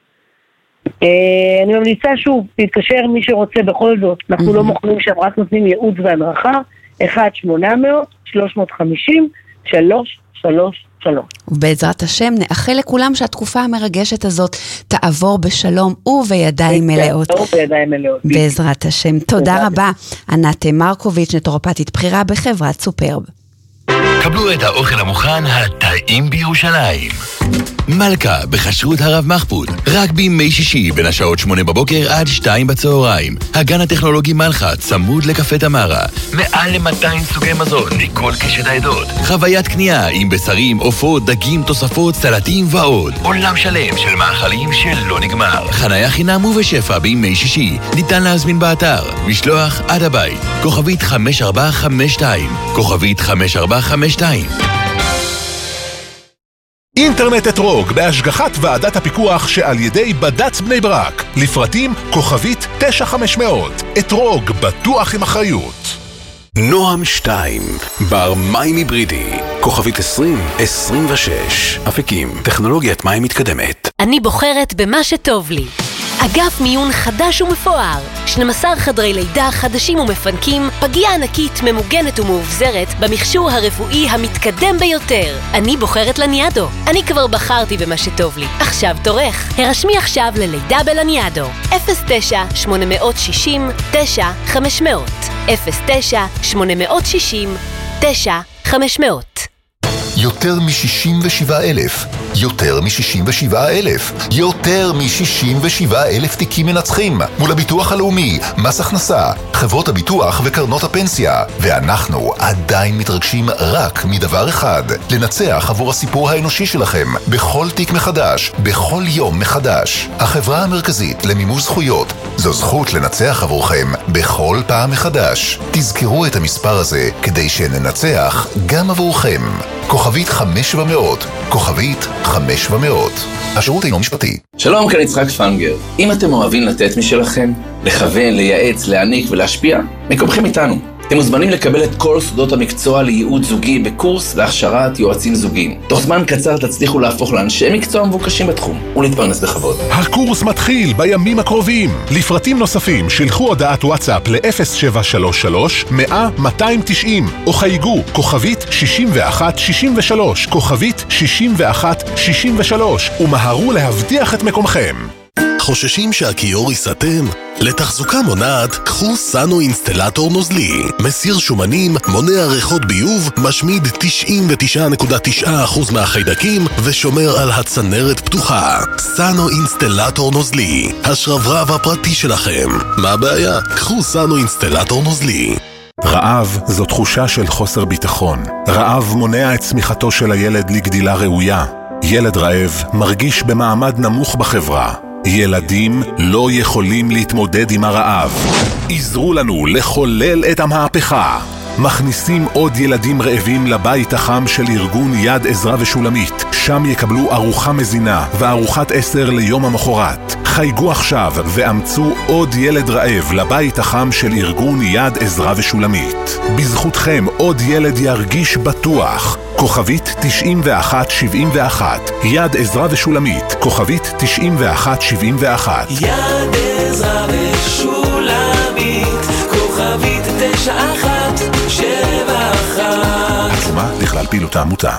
אני ממליצה שוב, להתקשר מי שרוצה בכל זאת, אנחנו לא מוכנים שם, רק נותנים ייעוץ והדרכה, אחת שמונה אפס אפס שלוש חמש אפס שלוש שלוש שלוש. ובעזרת השם נאחל לכולם שהתקופה המרגשת הזאת תעבור בשלום ובידיים מלאות. ובידיים מלאות. בעזרת השם. תודה רבה. ענת מרקוביץ', נטורופטית בחירה בחברת סופרב. קבלו את האוכל המוכן הטעים בירושלים. מלכה בחשרות הרב מחפוד, רק בימי שישי בין השעות שמונה בבוקר עד שתיים בצהריים. הגן הטכנולוגי מלכה צמוד לקפה תמרה, מעל ל-מאתיים סוגי מזון מכל קשת העדות. חוויית קנייה עם בשרים, עופות, דגים, תוספות, סלטים ועוד. עולם שלם של מאכלים שלא נגמר. חניה חינם ובשפע בימי שישי, ניתן להזמין באתר. משלוח עד הבית, כוכבית חמש ארבע חמש שתיים, כוכבית חמש ארבע חמש שתיים. אינטרנט אתרוג בהשגחת ועדת הפיקוח שעל ידי בד"ץ בני ברק. לפרטים כוכבית תשע חמש מאות. אתרוג בטוח עם אחריות. נועם שתיים, בר מים היברידי, כוכבית עשרים עשרים ושש. אפיקים, טכנולוגיית מים מתקדמת. אני בוחרת במה שטוב לי. אגף מיון חדש ומפואר, שנים עשר חדרי לידה חדשים ומפנקים, פגייה ענקית ממוגנת ומאובזרת במכשור הרפואי המתקדם ביותר. אני בוחרת לניאדו. אני כבר בחרתי במה שטוב לי. עכשיו תורך. הרשמי עכשיו ללידה בלניאדו. אפס תשע שמונה שש אפס תשע חמש מאות אפס תשע שמונה שש אפס תשע חמש מאות. יותר מ-שישים ושבעה אלף, יותר מ-שישים ושבעה אלף, יותר מ-שישים ושבעה אלף תיקים מנצחים מול הביטוח הלאומי, מס הכנסה, חברות הביטוח וקרנות הפנסיה. ואנחנו עדיין מתרגשים רק מדבר אחד, לנצח עבור הסיפור האנושי שלכם בכל תיק מחדש, בכל יום מחדש. החברה המרכזית למימוש זכויות, זו זכות לנצח עבורכם בכל פעם מחדש. תזכרו את המספר הזה כדי שננצח גם עבורכם. כוכבית חמש ומאות, כוכבית חמש ומאות. השירות אינו משפטי. שלום, כאן יצחק פנגר. אם אתם אוהבים לתת משלכם, לכוון, לייעץ, להעניק ולהשפיע, מקומכם איתנו. אתם מוזמנים לקבל את כל סודות המקצוע לייעוד זוגי בקורס להכשרת יועצים זוגיים. תוך זמן קצר תצליחו להפוך לאנשי מקצוע מבוקשים בתחום ולהתפרנס בכבוד. הקורס מתחיל בימים הקרובים. לפרטים נוספים שלחו הודעת וואטסאפ ל-אפס שבע שלוש שלוש מאה מאתיים תשעים או חייגו כוכבית שישים ואחת שישים ושלוש, כוכבית שישים ואחת שישים ושלוש, ומהרו להבטיח את מקומכם. חוששים שהכיור ייסתם? לתחזוקה מונעת, קחו סאנו אינסטלטור נוזלי. מסיר שומנים, מונע ריחות ביוב, משמיד תשעים ותשע נקודה תשע אחוז מהחיידקים ושומר על הצנרת פתוחה. סאנו אינסטלטור נוזלי, השרברב הפרטי שלכם. מה הבעיה? קחו סאנו אינסטלטור נוזלי. רעב זו תחושה של חוסר ביטחון. רעב מונע את צמיחתו של הילד לגדילה ראויה. ילד רעב מרגיש במעמד נמוך בחברה. ילדים לא יכולים להתמודד עם הרעב. עזרו לנו לחולל את המהפכה. מכניסים עוד ילדים רעבים לבית החם של ארגון יד עזרא ושולמית. שם יקבלו ארוחה מזינה וארוחת עשר ליום המחרת. חייגו עכשיו ואמצו עוד ילד רעב לבית החם של ארגון יד עזרא ושולמית. בזכותכם עוד ילד ירגיש בטוח. כוכבית תשעים ואחת שבעים ואחת. יד עזרא ושולמית. כוכבית תשעים ואחת שבעים ואחת. יד עזרא ושולמית. כוכבית תשע אחת שבע אחת. התשומה לכלל פעילות העמותה.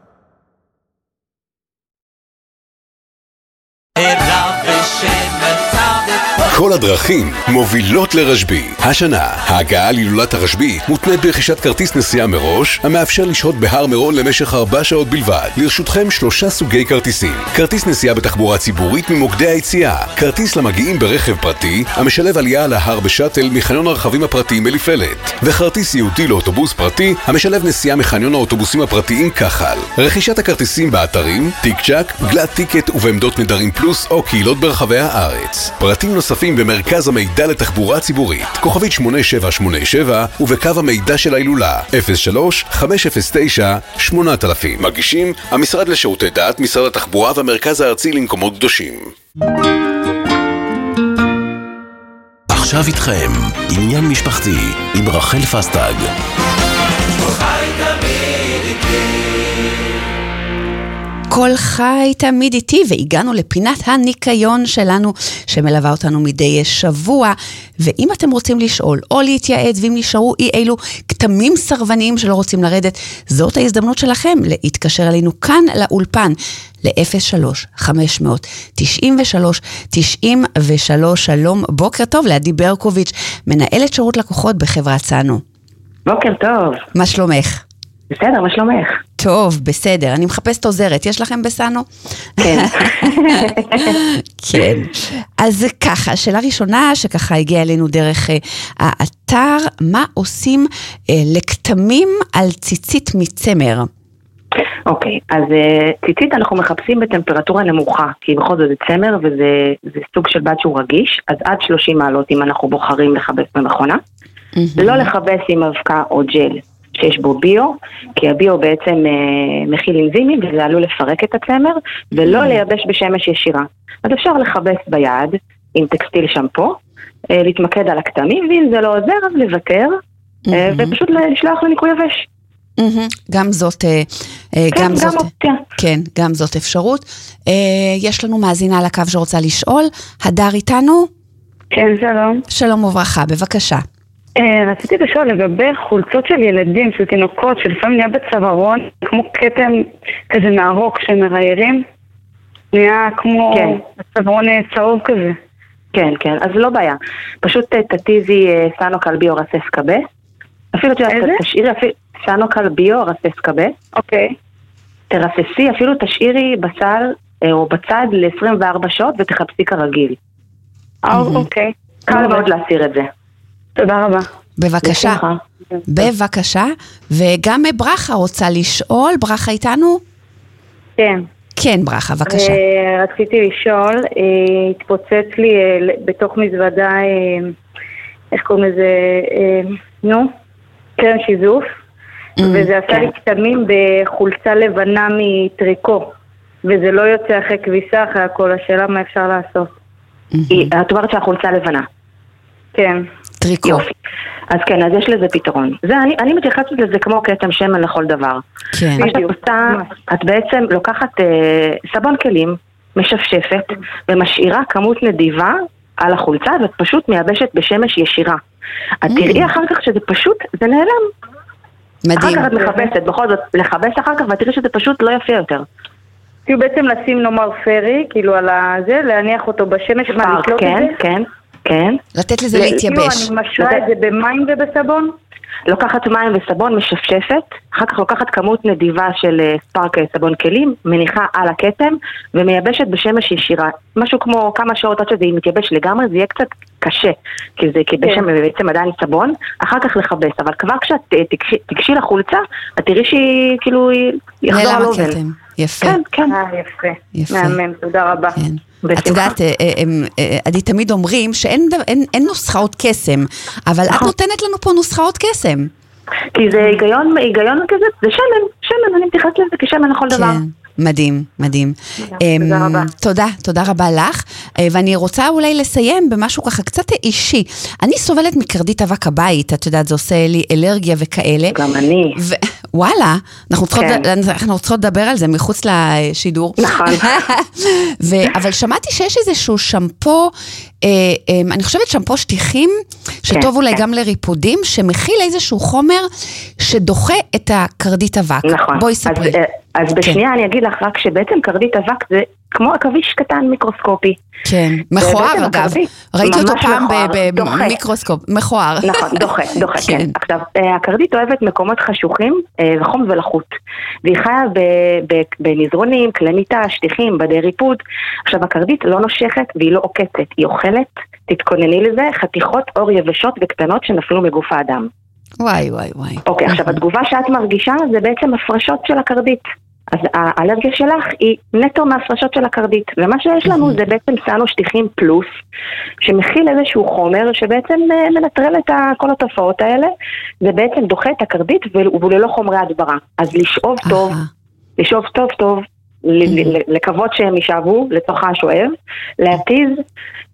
כל הדרכים מובילות לרשב"י. השנה, ההגעה להילולת הרשב"י מותנית ברכישת כרטיס נסיעה מראש, המאפשר לשהות בהר מירון למשך ארבע שעות בלבד. לרשותכם שלושה סוגי כרטיסים. כרטיס נסיעה בתחבורה ציבורית ממוקדי היציאה. כרטיס למגיעים ברכב פרטי, המשלב עלייה להר בשאטל מחניון הרכבים הפרטיים אליפלט. וכרטיס ייעודי לאוטובוס פרטי, המשלב נסיעה מחניון האוטובוסים הפרטיים כחל. רכישת הכרטיסים באתרים, טיק צ'ק, גלד טיקט ובעמדות נדרים פלוס או קהילות ברחבי הארץ. פרטים נוספים במרכז המידע לתחבורה ציבורית, כוכבית שמונה שבע שמונה שבע, ובקו המידע של ההילולה, אפס שלוש חמש אפס תשע שמונת אלפים. מגישים המשרד לשירותי דת, משרד התחבורה והמרכז הארצי למקומות קדושים. עכשיו איתכם, עניין משפחתי עם רחל פסטג. כל חי תמיד איתי, והגענו לפינת הניקיון שלנו, שמלווה אותנו מדי שבוע, ואם אתם רוצים לשאול או להתייעץ, ואם נשארו אי אילו כתמים סרבניים שלא רוצים לרדת, זאת ההזדמנות שלכם להתקשר אלינו כאן לאולפן, ל-אפס שלוש חמש תשעים ושלוש תשעים ושלוש. שלום, בוקר טוב, לעדי ברקוביץ', מנהלת שירות לקוחות בחברת סאנו. בוקר טוב. מה שלומך? בסדר, מה שלומך? טוב, בסדר. אני מחפשת עוזרת. יש לכם בסאנו? כן. כן. אז ככה, שאלה ראשונה שככה הגיעה אלינו דרך uh, האתר, מה עושים uh, לכתמים על ציצית מצמר? אוקיי, okay, אז uh, ציצית אנחנו מחפשים בטמפרטורה נמוכה, כי בכל זאת זה צמר וזה זה סוג של בד שהוא רגיש, אז עד שלושים מעלות אם אנחנו בוחרים לחבש במכונה. Mm-hmm. לא לחבש עם אבקה או ג'ל שיש בו ביו, כי הביו בעצם אה, מכיל אנזימים וזה עלול לפרק את הצמר, ולא mm-hmm. לייבש בשמש ישירה. אז אפשר לחבש ביד עם טקסטיל שמפו, אה, להתמקד על הכתמים, ואם זה לא עוזר אז לוותר, mm-hmm. אה, ופשוט לשלוח לניקוי יבש. Mm-hmm. גם זאת, אה, כן, גם גם זאת, אופציה. כן, גם זאת אפשרות. אה, יש לנו מאזינה על הקו שרוצה לשאול, הדר איתנו? כן, שלום. שלום וברכה, בבקשה. רציתי לשאול לגבי חולצות של ילדים, של תינוקות, שלפעמים נהיה בצווארון, כמו כתם כזה מהרוק שמריירים, נהיה כמו צווארון צהוב כזה. כן, כן, אז לא בעיה. פשוט תתיזי סאנוקל ביו רסס קבה. אפילו תשאירי סאנוקל ביו רסס קבה. אוקיי. תרססי, אפילו תשאירי בסל או בצד ל-עשרים וארבע שעות ותחפשי כרגיל. אוקיי. קל מאוד להסיר את זה. תודה רבה. בבקשה, בבקשה, וגם ברכה רוצה לשאול, ברכה איתנו? כן. כן, ברכה, בבקשה. רציתי לשאול, התפוצץ לי בתוך מזוודה, איך קוראים לזה, נו, קרם שיזוף, וזה עשה לי כתמים בחולצה לבנה מטריקו, וזה לא יוצא אחרי כביסה, אחרי הכל, השאלה מה אפשר לעשות. את אומרת שהחולצה לבנה. כן. טריקו. יופי. אז כן, אז יש לזה פתרון. זה, אני, אני מתייחסת לזה כמו כתם שמן לכל דבר. כן. מה שאת עושה, את בעצם לוקחת אה, סבון כלים, משפשפת, ומשאירה כמות נדיבה על החולצה, ואת פשוט מייבשת בשמש ישירה. את mm. תראי אחר כך שזה פשוט, זה נעלם. מדהים. אחר כך את מחפשת, בכל זאת, לחפש אחר כך, ואת תראי שזה פשוט לא יפה יותר. כאילו בעצם לשים נאמר פרי, כאילו על הזה, להניח אותו בשמש, מה, לקלוט כן, את זה? כן, כן. לתת לזה להתייבש. אני משרה את זה במים ובסבון? לוקחת מים וסבון, משפשפת, אחר כך לוקחת כמות נדיבה של ספארק סבון כלים, מניחה על הכתם ומייבשת בשמש ישירה. משהו כמו כמה שעות עד שזה מתייבש לגמרי, זה יהיה קצת קשה, כי זה כי בשם בעצם עדיין סבון, אחר כך לחבש, אבל כבר כשאת תגשי לחולצה, את תראי שהיא כאילו יחזור על אובן. יפה. כן, כן. יפה. מהמם, תודה רבה. את יודעת, עדי תמיד אומרים שאין נוסחאות קסם, אבל את נותנת לנו פה נוסחאות קסם. כי זה היגיון, היגיון כזה, זה שמן, שמן, אני מתייחסת לזה כשמן לכל דבר. מדהים, מדהים. תודה רבה. תודה, תודה רבה לך. ואני רוצה אולי לסיים במשהו ככה קצת אישי. אני סובלת מקרדית אבק הבית, את יודעת, זה עושה לי אלרגיה וכאלה. גם אני. וואלה, אנחנו צריכות, אנחנו צריכות לדבר על זה מחוץ לשידור. נכון. אבל שמעתי שיש איזשהו שמפו, אני חושבת שמפו שטיחים, שטוב אולי גם לריפודים, שמכיל איזשהו חומר שדוחה את הקרדית אבק. נכון. בואי ספרי. אז בשנייה אני אגיד לך רק שבעצם קרדית אבק זה כמו עכביש קטן מיקרוסקופי. כן, מכוער אגב. ראיתי אותו פעם במיקרוסקופ, מכוער. נכון, דוחה, דוחה, כן. עכשיו, הקרדית אוהבת מקומות חשוכים וחום ולחות. והיא חיה בנזרונים, כלי מיטה, שטיחים, בדי ריפוד. עכשיו, הקרדית לא נושכת והיא לא עוקצת, היא אוכלת, תתכונני לזה, חתיכות אור יבשות וקטנות שנפלו מגוף האדם. וואי, וואי, וואי. אוקיי, עכשיו, התגובה שאת מרגישה זה בעצם הפרשות של הקרדית. אז האלרגיה שלך היא נטו מהפרשות של הקרדית, ומה שיש לנו זה בעצם סאנו שטיחים פלוס, שמכיל איזשהו חומר שבעצם מנטרל את כל התופעות האלה, ובעצם דוחה את הקרדית וללא חומרי הדברה. אז לשאוב טוב, לשאוב טוב טוב, לקוות שהם יישאבו לתוך השואב, להתיז,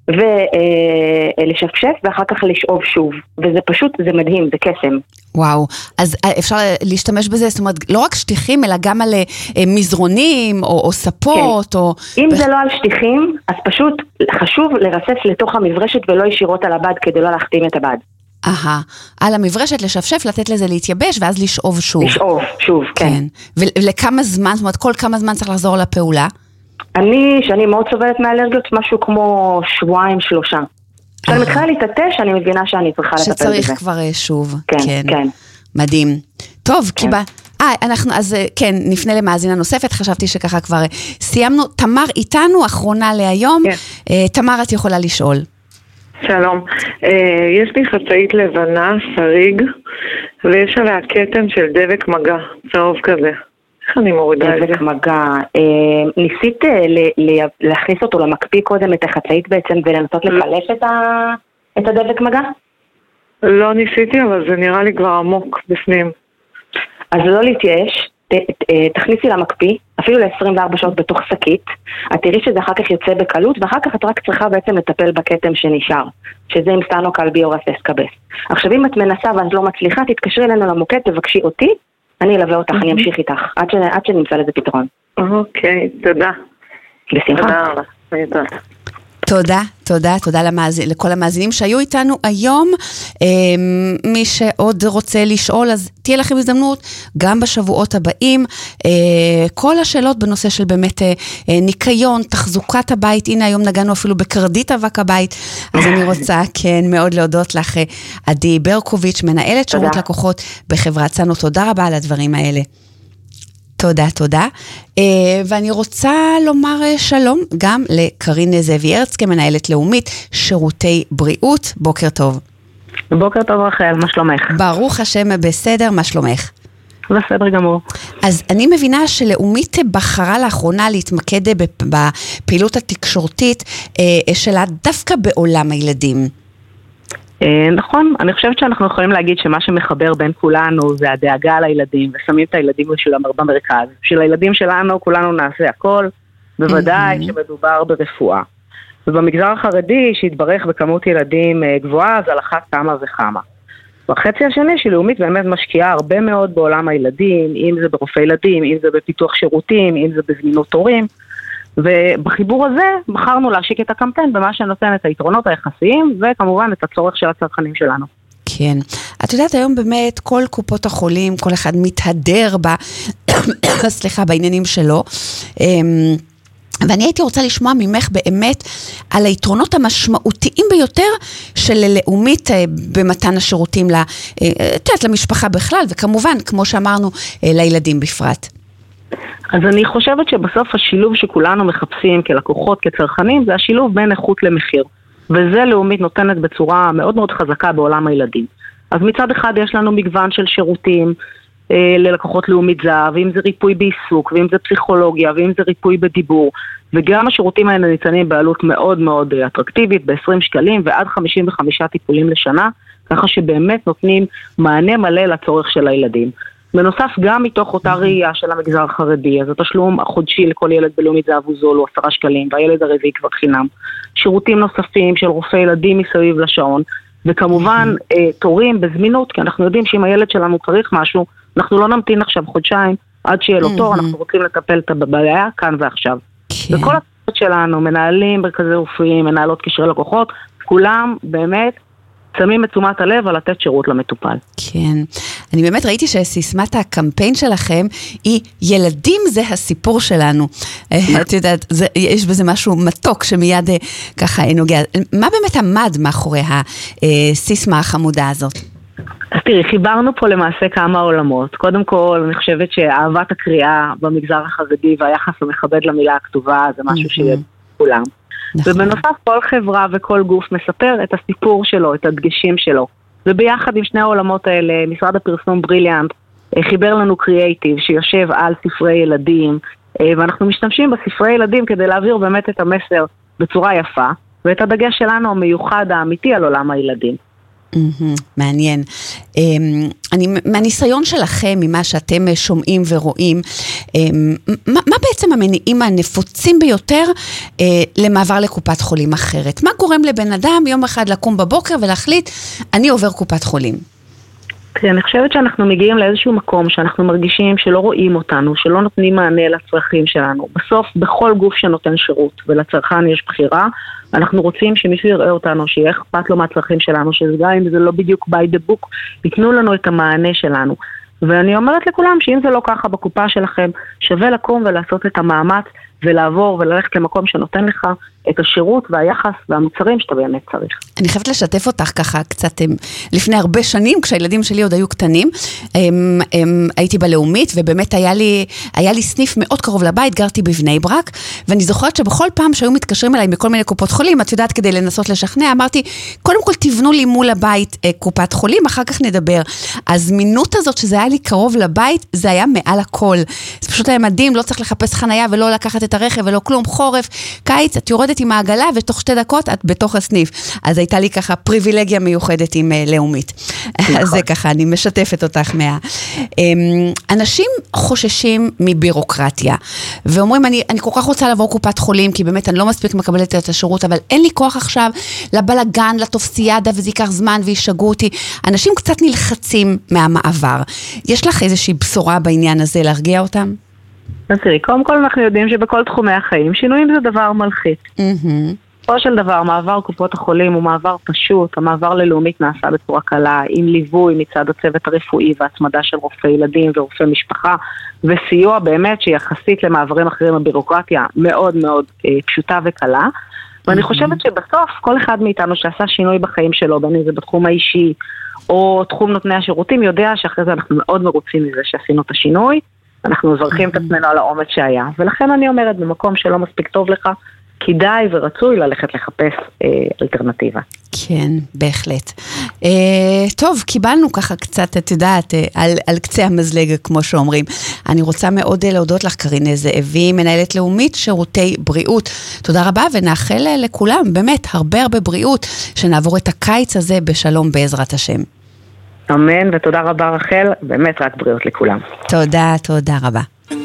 ולשפשף ואחר כך לשאוב שוב, וזה פשוט, זה מדהים, זה קסם. וואו, אז אפשר להשתמש בזה, זאת אומרת, לא רק שטיחים, אלא גם על מזרונים או, או ספות, כן. או... אם זה לא על שטיחים, אז פשוט חשוב לרסס לתוך המברשת ולא ישירות על הבד, כדי לא להחתים את הבד. אהה, על המברשת לשפשף, לתת לזה להתייבש, ואז לשאוב שוב. לשאוב, שוב, כן. כן. ולכמה זמן, זאת אומרת, כל כמה זמן צריך לחזור לפעולה? אני, שאני מאוד סובלת מאלרגיות, משהו כמו שבועיים, שלושה. כשאני מתחילה להתעטש, אני מבינה שאני צריכה לטפל בזה. שצריך כבר שוב. כן, כן. כן. מדהים. טוב, כי בא... אה, אנחנו, אז כן, נפנה למאזינה נוספת, חשבתי שככה כבר סיימנו. תמר איתנו, אחרונה להיום. כן. תמר, את יכולה לשאול. שלום, יש לי חצאית לבנה, שריג, ויש עליה כתם של דבק מגע, צהוב כזה. איך אני מורידה את זה? דבק מגע, ניסית להכניס אותו למקפיא קודם את החצאית בעצם ולנסות לקלף את הדבק מגע? לא ניסיתי, אבל זה נראה לי כבר עמוק בפנים. אז לא להתייאש, תכניסי למקפיא, אפילו ל-עשרים וארבע שעות בתוך שקית, את תראי שזה אחר כך יוצא בקלות, ואחר כך את רק צריכה בעצם לטפל בכתם שנשאר, שזה עם סטנוקל ביורס אסקבס. עכשיו אם את מנסה ואת לא מצליחה, תתקשרי אלינו למוקד, תבקשי אותי, אני אלווה אותך, אני אמשיך איתך, עד, ש... עד שנמצא לזה פתרון. אוקיי, תודה. בשמחה. תודה רבה. תודה, תודה, תודה למאזין, לכל המאזינים שהיו איתנו היום. מי שעוד רוצה לשאול, אז תהיה לכם הזדמנות גם בשבועות הבאים. כל השאלות בנושא של באמת ניקיון, תחזוקת הבית, הנה היום נגענו אפילו בקרדית אבק הבית, אז אני רוצה כן מאוד להודות לך, עדי ברקוביץ', מנהלת שירות לקוחות בחברת סנו, תודה רבה על הדברים האלה. תודה, תודה. ואני רוצה לומר שלום גם לקרין זאבי ארץ, כמנהלת לאומית, שירותי בריאות. בוקר טוב. בוקר טוב רחל, מה שלומך? ברוך השם בסדר, מה שלומך? בסדר גמור. אז אני מבינה שלאומית בחרה לאחרונה להתמקד בפעילות התקשורתית שלה דווקא בעולם הילדים. נכון, אני חושבת שאנחנו יכולים להגיד שמה שמחבר בין כולנו זה הדאגה לילדים, ושמים את הילדים במרכז. בשביל הילדים שלנו כולנו נעשה הכל, בוודאי שמדובר ברפואה. ובמגזר החרדי שהתברך בכמות ילדים גבוהה, אז על אחת כמה וכמה. בחצי השני שלאומית באמת משקיעה הרבה מאוד בעולם הילדים, אם זה ברופאי ילדים, אם זה בפיתוח שירותים, אם זה בזמינות תורים, ובחיבור הזה בחרנו להשיק את הקמפיין במה שנותן את היתרונות היחסיים וכמובן את הצורך של הצרכנים שלנו. כן. את יודעת היום באמת כל קופות החולים, כל אחד מתהדר ב... סליחה, בעניינים שלו. ואני הייתי רוצה לשמוע ממך באמת על היתרונות המשמעותיים ביותר של לאומית במתן השירותים למשפחה בכלל, וכמובן, כמו שאמרנו, לילדים בפרט. אז אני חושבת שבסוף השילוב שכולנו מחפשים כלקוחות, כצרכנים, זה השילוב בין איכות למחיר. וזה לאומית נותנת בצורה מאוד מאוד חזקה בעולם הילדים. אז מצד אחד יש לנו מגוון של שירותים אה, ללקוחות לאומית זהב, ואם זה ריפוי בעיסוק, ואם זה פסיכולוגיה, ואם זה ריפוי בדיבור. וגם השירותים האלה ניתנים בעלות מאוד מאוד אטרקטיבית, ב-עשרים שקלים ועד חמישים וחמישה טיפולים לשנה, ככה שבאמת נותנים מענה מלא לצורך של הילדים. בנוסף, גם מתוך אותה ראייה של המגזר החרדי, אז התשלום החודשי לכל ילד בלאומית זהב הוא זול, הוא עשרה שקלים, והילד הרביעי כבר חינם. שירותים נוספים של רופאי ילדים מסביב לשעון, וכמובן תורים בזמינות, כי אנחנו יודעים שאם הילד שלנו צריך משהו, אנחנו לא נמתין עכשיו חודשיים עד שיהיה לו תור, אנחנו רוצים לטפל בבעיה כאן ועכשיו. וכל הצוות שלנו, מנהלים, מרכזי רפואיים, מנהלות קשרי לקוחות, כולם באמת שמים את תשומת הלב על לתת שירות למטופל. כן. אני באמת ראיתי שסיסמת הקמפיין שלכם היא ילדים זה הסיפור שלנו. את יודעת, זה, יש בזה משהו מתוק שמיד ככה נוגע. מה באמת עמד מאחורי הסיסמה החמודה הזאת? אז תראי, חיברנו פה למעשה כמה עולמות. קודם כל, אני חושבת שאהבת הקריאה במגזר החרדי והיחס המכבד למילה הכתובה זה משהו שיהיה כולם. ובנוסף כל חברה וכל גוף מספר את הסיפור שלו, את הדגשים שלו. וביחד עם שני העולמות האלה, משרד הפרסום בריליאנט חיבר לנו קריאייטיב שיושב על ספרי ילדים, ואנחנו משתמשים בספרי ילדים כדי להעביר באמת את המסר בצורה יפה, ואת הדגש שלנו המיוחד האמיתי על עולם הילדים. מעניין. אני, מהניסיון שלכם, ממה שאתם שומעים ורואים, מה, מה בעצם המניעים הנפוצים ביותר למעבר לקופת חולים אחרת? מה גורם לבן אדם יום אחד לקום בבוקר ולהחליט, אני עובר קופת חולים? אני חושבת שאנחנו מגיעים לאיזשהו מקום שאנחנו מרגישים שלא רואים אותנו, שלא נותנים מענה לצרכים שלנו. בסוף, בכל גוף שנותן שירות ולצרכן יש בחירה, אנחנו רוצים שמישהו יראה אותנו, שיהיה אכפת לו מהצרכים שלנו, שגם אם זה לא בדיוק by the book, ייתנו לנו את המענה שלנו. ואני אומרת לכולם שאם זה לא ככה בקופה שלכם, שווה לקום ולעשות את המאמץ ולעבור וללכת למקום שנותן לך את השירות והיחס והמוצרים שאתה באמת צריך. אני חייבת לשתף אותך ככה קצת, לפני הרבה שנים, כשהילדים שלי עוד היו קטנים, הם, הם, הייתי בלאומית, ובאמת היה לי, היה לי סניף מאוד קרוב לבית, גרתי בבני ברק, ואני זוכרת שבכל פעם שהיו מתקשרים אליי מכל מיני קופות חולים, את יודעת, כדי לנסות לשכנע, אמרתי, קודם כל תבנו לי מול הבית קופת חולים, אחר כך נדבר. הזמינות הזאת שזה היה לי קרוב לבית, זה היה מעל הכל. זה פשוט היה מדהים, לא צריך לחפש חנייה ולא לקחת את הרכב ולא כלום, חורף, קיץ, את יורדת עם העגלה ותוך שתי דקות את בתוך הסניף. אז הייתה לי ככה פריבילגיה מיוחדת עם לאומית. אז זה ככה, אני משתפת אותך מה... אנשים חוששים מבירוקרטיה, ואומרים, אני, אני כל כך רוצה לעבור קופת חולים, כי באמת אני לא מספיק מקבלת את השירות, אבל אין לי כוח עכשיו לבלגן, לטופסיאדה, וזה ייקח זמן וישגעו אותי. אנשים קצת נלחצים מהמעבר. יש לך איזושהי בשורה בעניין הזה להרגיע אותם? אז תראי, קודם כל אנחנו יודעים שבכל תחומי החיים שינויים זה דבר מלחיץ. פה של דבר, מעבר קופות החולים הוא מעבר פשוט, המעבר ללאומית נעשה בצורה קלה, עם ליווי מצד הצוות הרפואי והצמדה של רופאי ילדים ורופאי משפחה, וסיוע באמת שיחסית למעברים אחרים הבירוקרטיה מאוד מאוד אה, פשוטה וקלה. ואני חושבת שבסוף כל אחד מאיתנו שעשה שינוי בחיים שלו, בין אם זה בתחום האישי או תחום נותני השירותים, יודע שאחרי זה אנחנו מאוד מרוצים מזה שעשינו את השינוי, אנחנו מברכים את עצמנו על העומד שהיה, ולכן אני אומרת, במקום שלא מספיק טוב לך, כדאי ורצוי ללכת לחפש אה, אלטרנטיבה. כן, בהחלט. אה, טוב, קיבלנו ככה קצת, את יודעת, אה, על, על קצה המזלג, כמו שאומרים. אני רוצה מאוד להודות לך, קרין זאבי, מנהלת לאומית שירותי בריאות. תודה רבה, ונאחל לכולם, באמת, הרבה הרבה בריאות, שנעבור את הקיץ הזה בשלום בעזרת השם. אמן, ותודה רבה רחל, באמת רק בריאות לכולם. תודה, תודה רבה.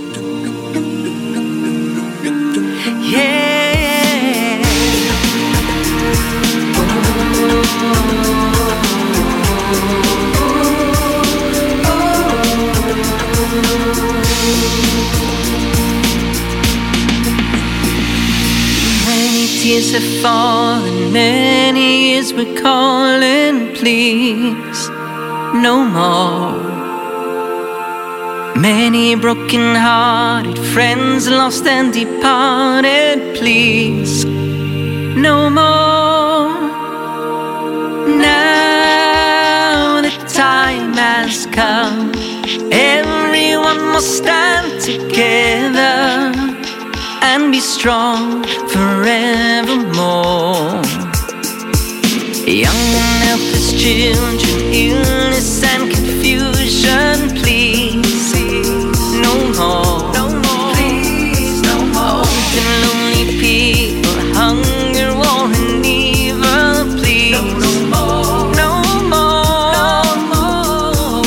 Tears have fallen, many years we're calling, please, no more. Many broken-hearted friends lost and departed, please, no more. Now the time has come, everyone must stand together and be strong forevermore. Young and helpless children, illness and confusion, please, no more. No more. Please, no more. Old and lonely people, hunger, war and evil, please, no, no more. No more. No more.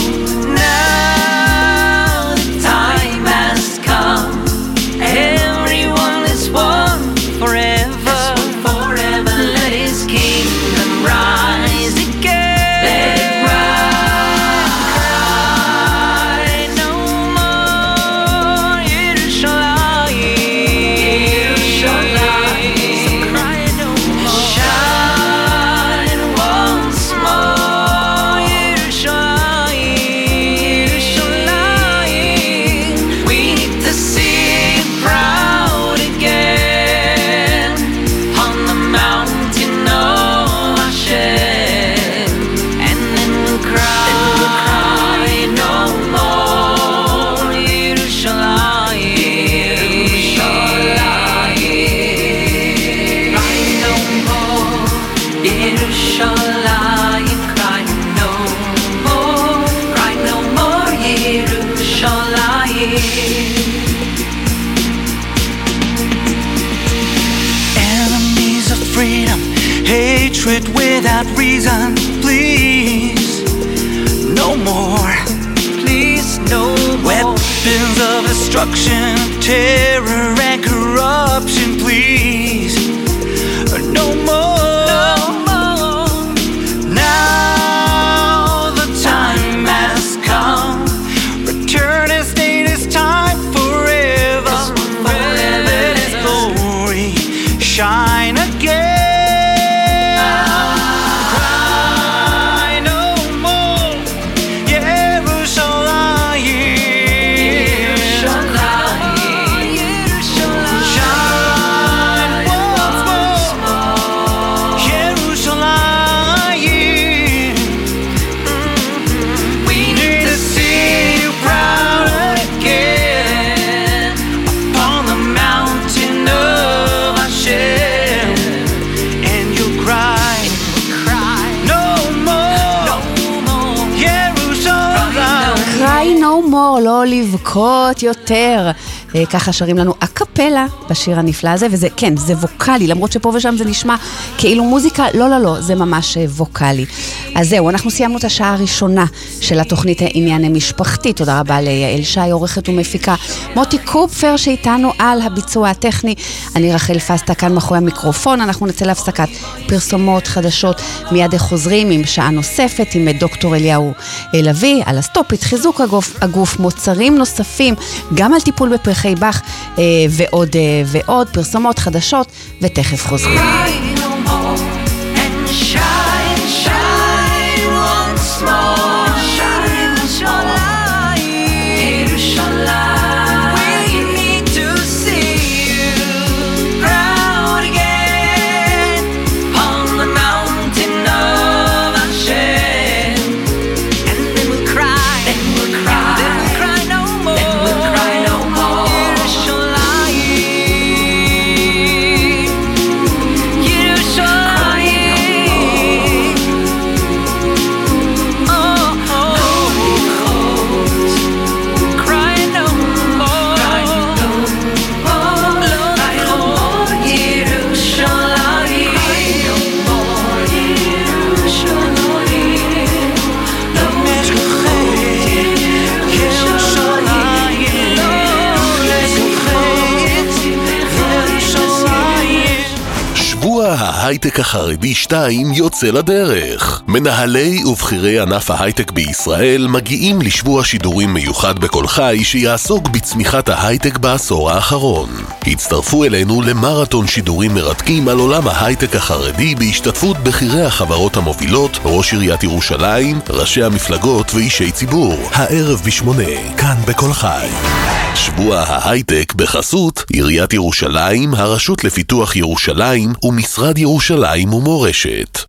Now the time has come, everyone is one forever, forever. Let his kingdom rise again. Let it rise. No more Yerushalayim. Yerushalayim. So cry no more. Shine once more Yerushalayim. Yerushalayim. We need to see it proud again on the mountain of Hashem, and then we'll cry, we'll cry no more Yerushalayim. Yerushalayim. Cry no more Yerushalayim. Cry no more, cry no more Yerushalayim. Enemies of freedom, hatred without reason, please. destruction, terror and corruption, please. No more, no more. Now the time has come. Return as state is time forever. Forever let His glory shine again. לא לבכות יותר. ככה שרים לנו אקפלה בשיר הנפלא הזה, וזה, כן, זה ווקלי, למרות שפה ושם זה נשמע כאילו מוזיקה, לא, לא, לא, זה ממש ווקלי. אז זהו, אנחנו סיימנו את השעה הראשונה של התוכנית העניין המשפחתי. תודה רבה ליעל שי, עורכת ומפיקה, מוטי קופפר שאיתנו על הביצוע הטכני. אני רחל פסטה כאן מאחורי המיקרופון. אנחנו נצא להפסקת פרסומות חדשות, מיד חוזרים עם שעה נוספת עם דוקטור אליהו לוי על הסטופית, חיזוק הגוף, הגוף, מוצרים נוספים, גם על טיפול בפרחי בח ועוד ועוד, פרסומות חדשות, ותכף חוזרים. ההייטק החרדי שתיים יוצא לדרך. מנהלי ובחירי ענף ההייטק בישראל מגיעים לשבוע שידורים מיוחד בכל חי שיעסוק בצמיחת ההייטק בעשור האחרון. הצטרפו אלינו למרתון שידורים מרתקים על עולם ההייטק החרדי בהשתתפות בחירי החברות המובילות, ראש עיריית ירושלים, ראשי המפלגות ואישי ציבור. הערב בשמונה, כאן בכל חי. שבוע ההייטק בחסות עיריית ירושלים, הרשות לפיתוח ירושלים ומשרד ירושלים ומורשת.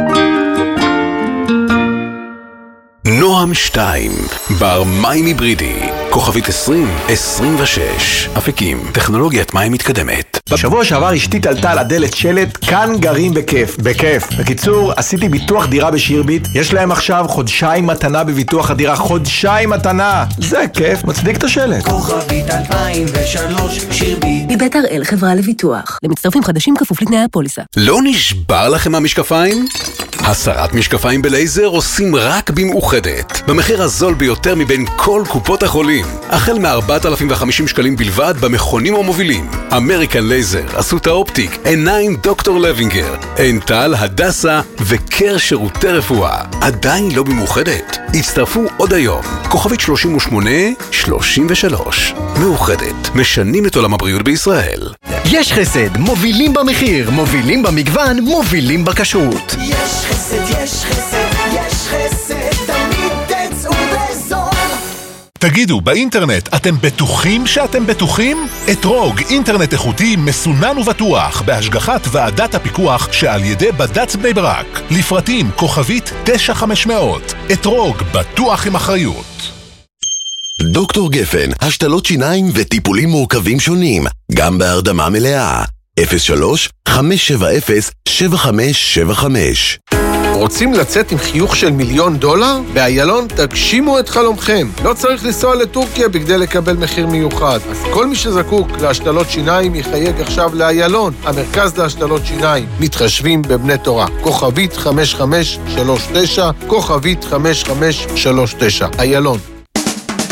נועם שתיים, בר מים היברידי, כוכבית עשרים עשרים ושש, אפיקים, טכנולוגיית מים מתקדמת. בשבוע שעבר אשתי תלתה על הדלת שלט, כאן גרים בכיף, בכיף. בקיצור, עשיתי ביטוח דירה בשירביט, יש להם עכשיו חודשיים מתנה בביטוח הדירה, חודשיים מתנה, זה כיף, מצדיק את השלט. כוכבית אלפיים ושלוש, שירביט. מבית הראל, חברה לביטוח. למצטרפים חדשים כפוף לתנאי הפוליסה. לא נשבר לכם המשקפיים? הסרת משקפיים בלייזר עושים רק במאוחדת, במחיר הזול ביותר מבין כל קופות החולים, החל מ-ארבעת אלפים וחמישים שקלים בלבד במכונים המובילים. אמריקן לייזר, אסותא אופטיק, עיניים דוקטור לוינגר, עין טל, הדסה וקר שירותי רפואה. עדיין לא במאוחדת? הצטרפו עוד היום. כוכבית שלושים ושמונה שלושים ושלוש. מאוחדת, משנים את עולם הבריאות בישראל. יש חסד, מובילים במחיר, מובילים במגוון, מובילים בכשרות. יש חסד, יש חסד, יש חסד, תמיד תצאו בזול. תגידו, באינטרנט אתם בטוחים שאתם בטוחים? אתרוג, אינטרנט איכותי, מסונן ובטוח, בהשגחת ועדת הפיקוח שעל ידי בד"ץ בני ברק. לפרטים כוכבית תשע חמש מאות. אתרוג, בטוח עם אחריות. דוקטור גפן, השתלות שיניים וטיפולים מורכבים שונים, גם בהרדמה מלאה. אפס שלוש חמש שבע אפס שבע חמש שבע חמש. רוצים לצאת עם חיוך של מיליון דולר? באיילון תגשימו את חלומכם. לא צריך לנסוע לטורקיה בכדי לקבל מחיר מיוחד. אז כל מי שזקוק להשתלות שיניים יחייג עכשיו לאיילון, המרכז להשתלות שיניים. מתחשבים בבני תורה. כוכבית חמש חמש שלוש תשע, כוכבית חמש חמש שלוש תשע. איילון.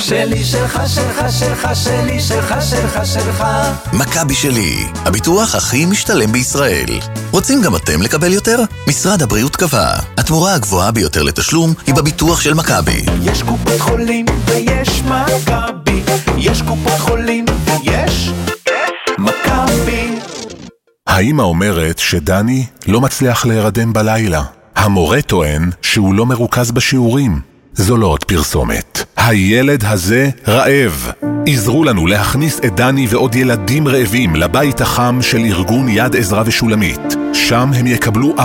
שלי, שלך, שלך, שלך, שלי, שלך, שלך, שלך. מכבי שלי, הביטוח הכי משתלם בישראל. רוצים גם אתם לקבל יותר? משרד הבריאות קבע, התמורה הגבוהה ביותר לתשלום היא בביטוח של מכבי. יש קופת חולים ויש מכבי, יש קופת חולים ויש מכבי. האמא אומרת שדני לא מצליח להירדם בלילה. המורה טוען שהוא לא מרוכז בשיעורים. זו לא עוד פרסומת. הילד הזה רעב. עזרו לנו להכניס את דני ועוד ילדים רעבים לבית החם של ארגון יד עזרא ושולמית. שם הם יקבלו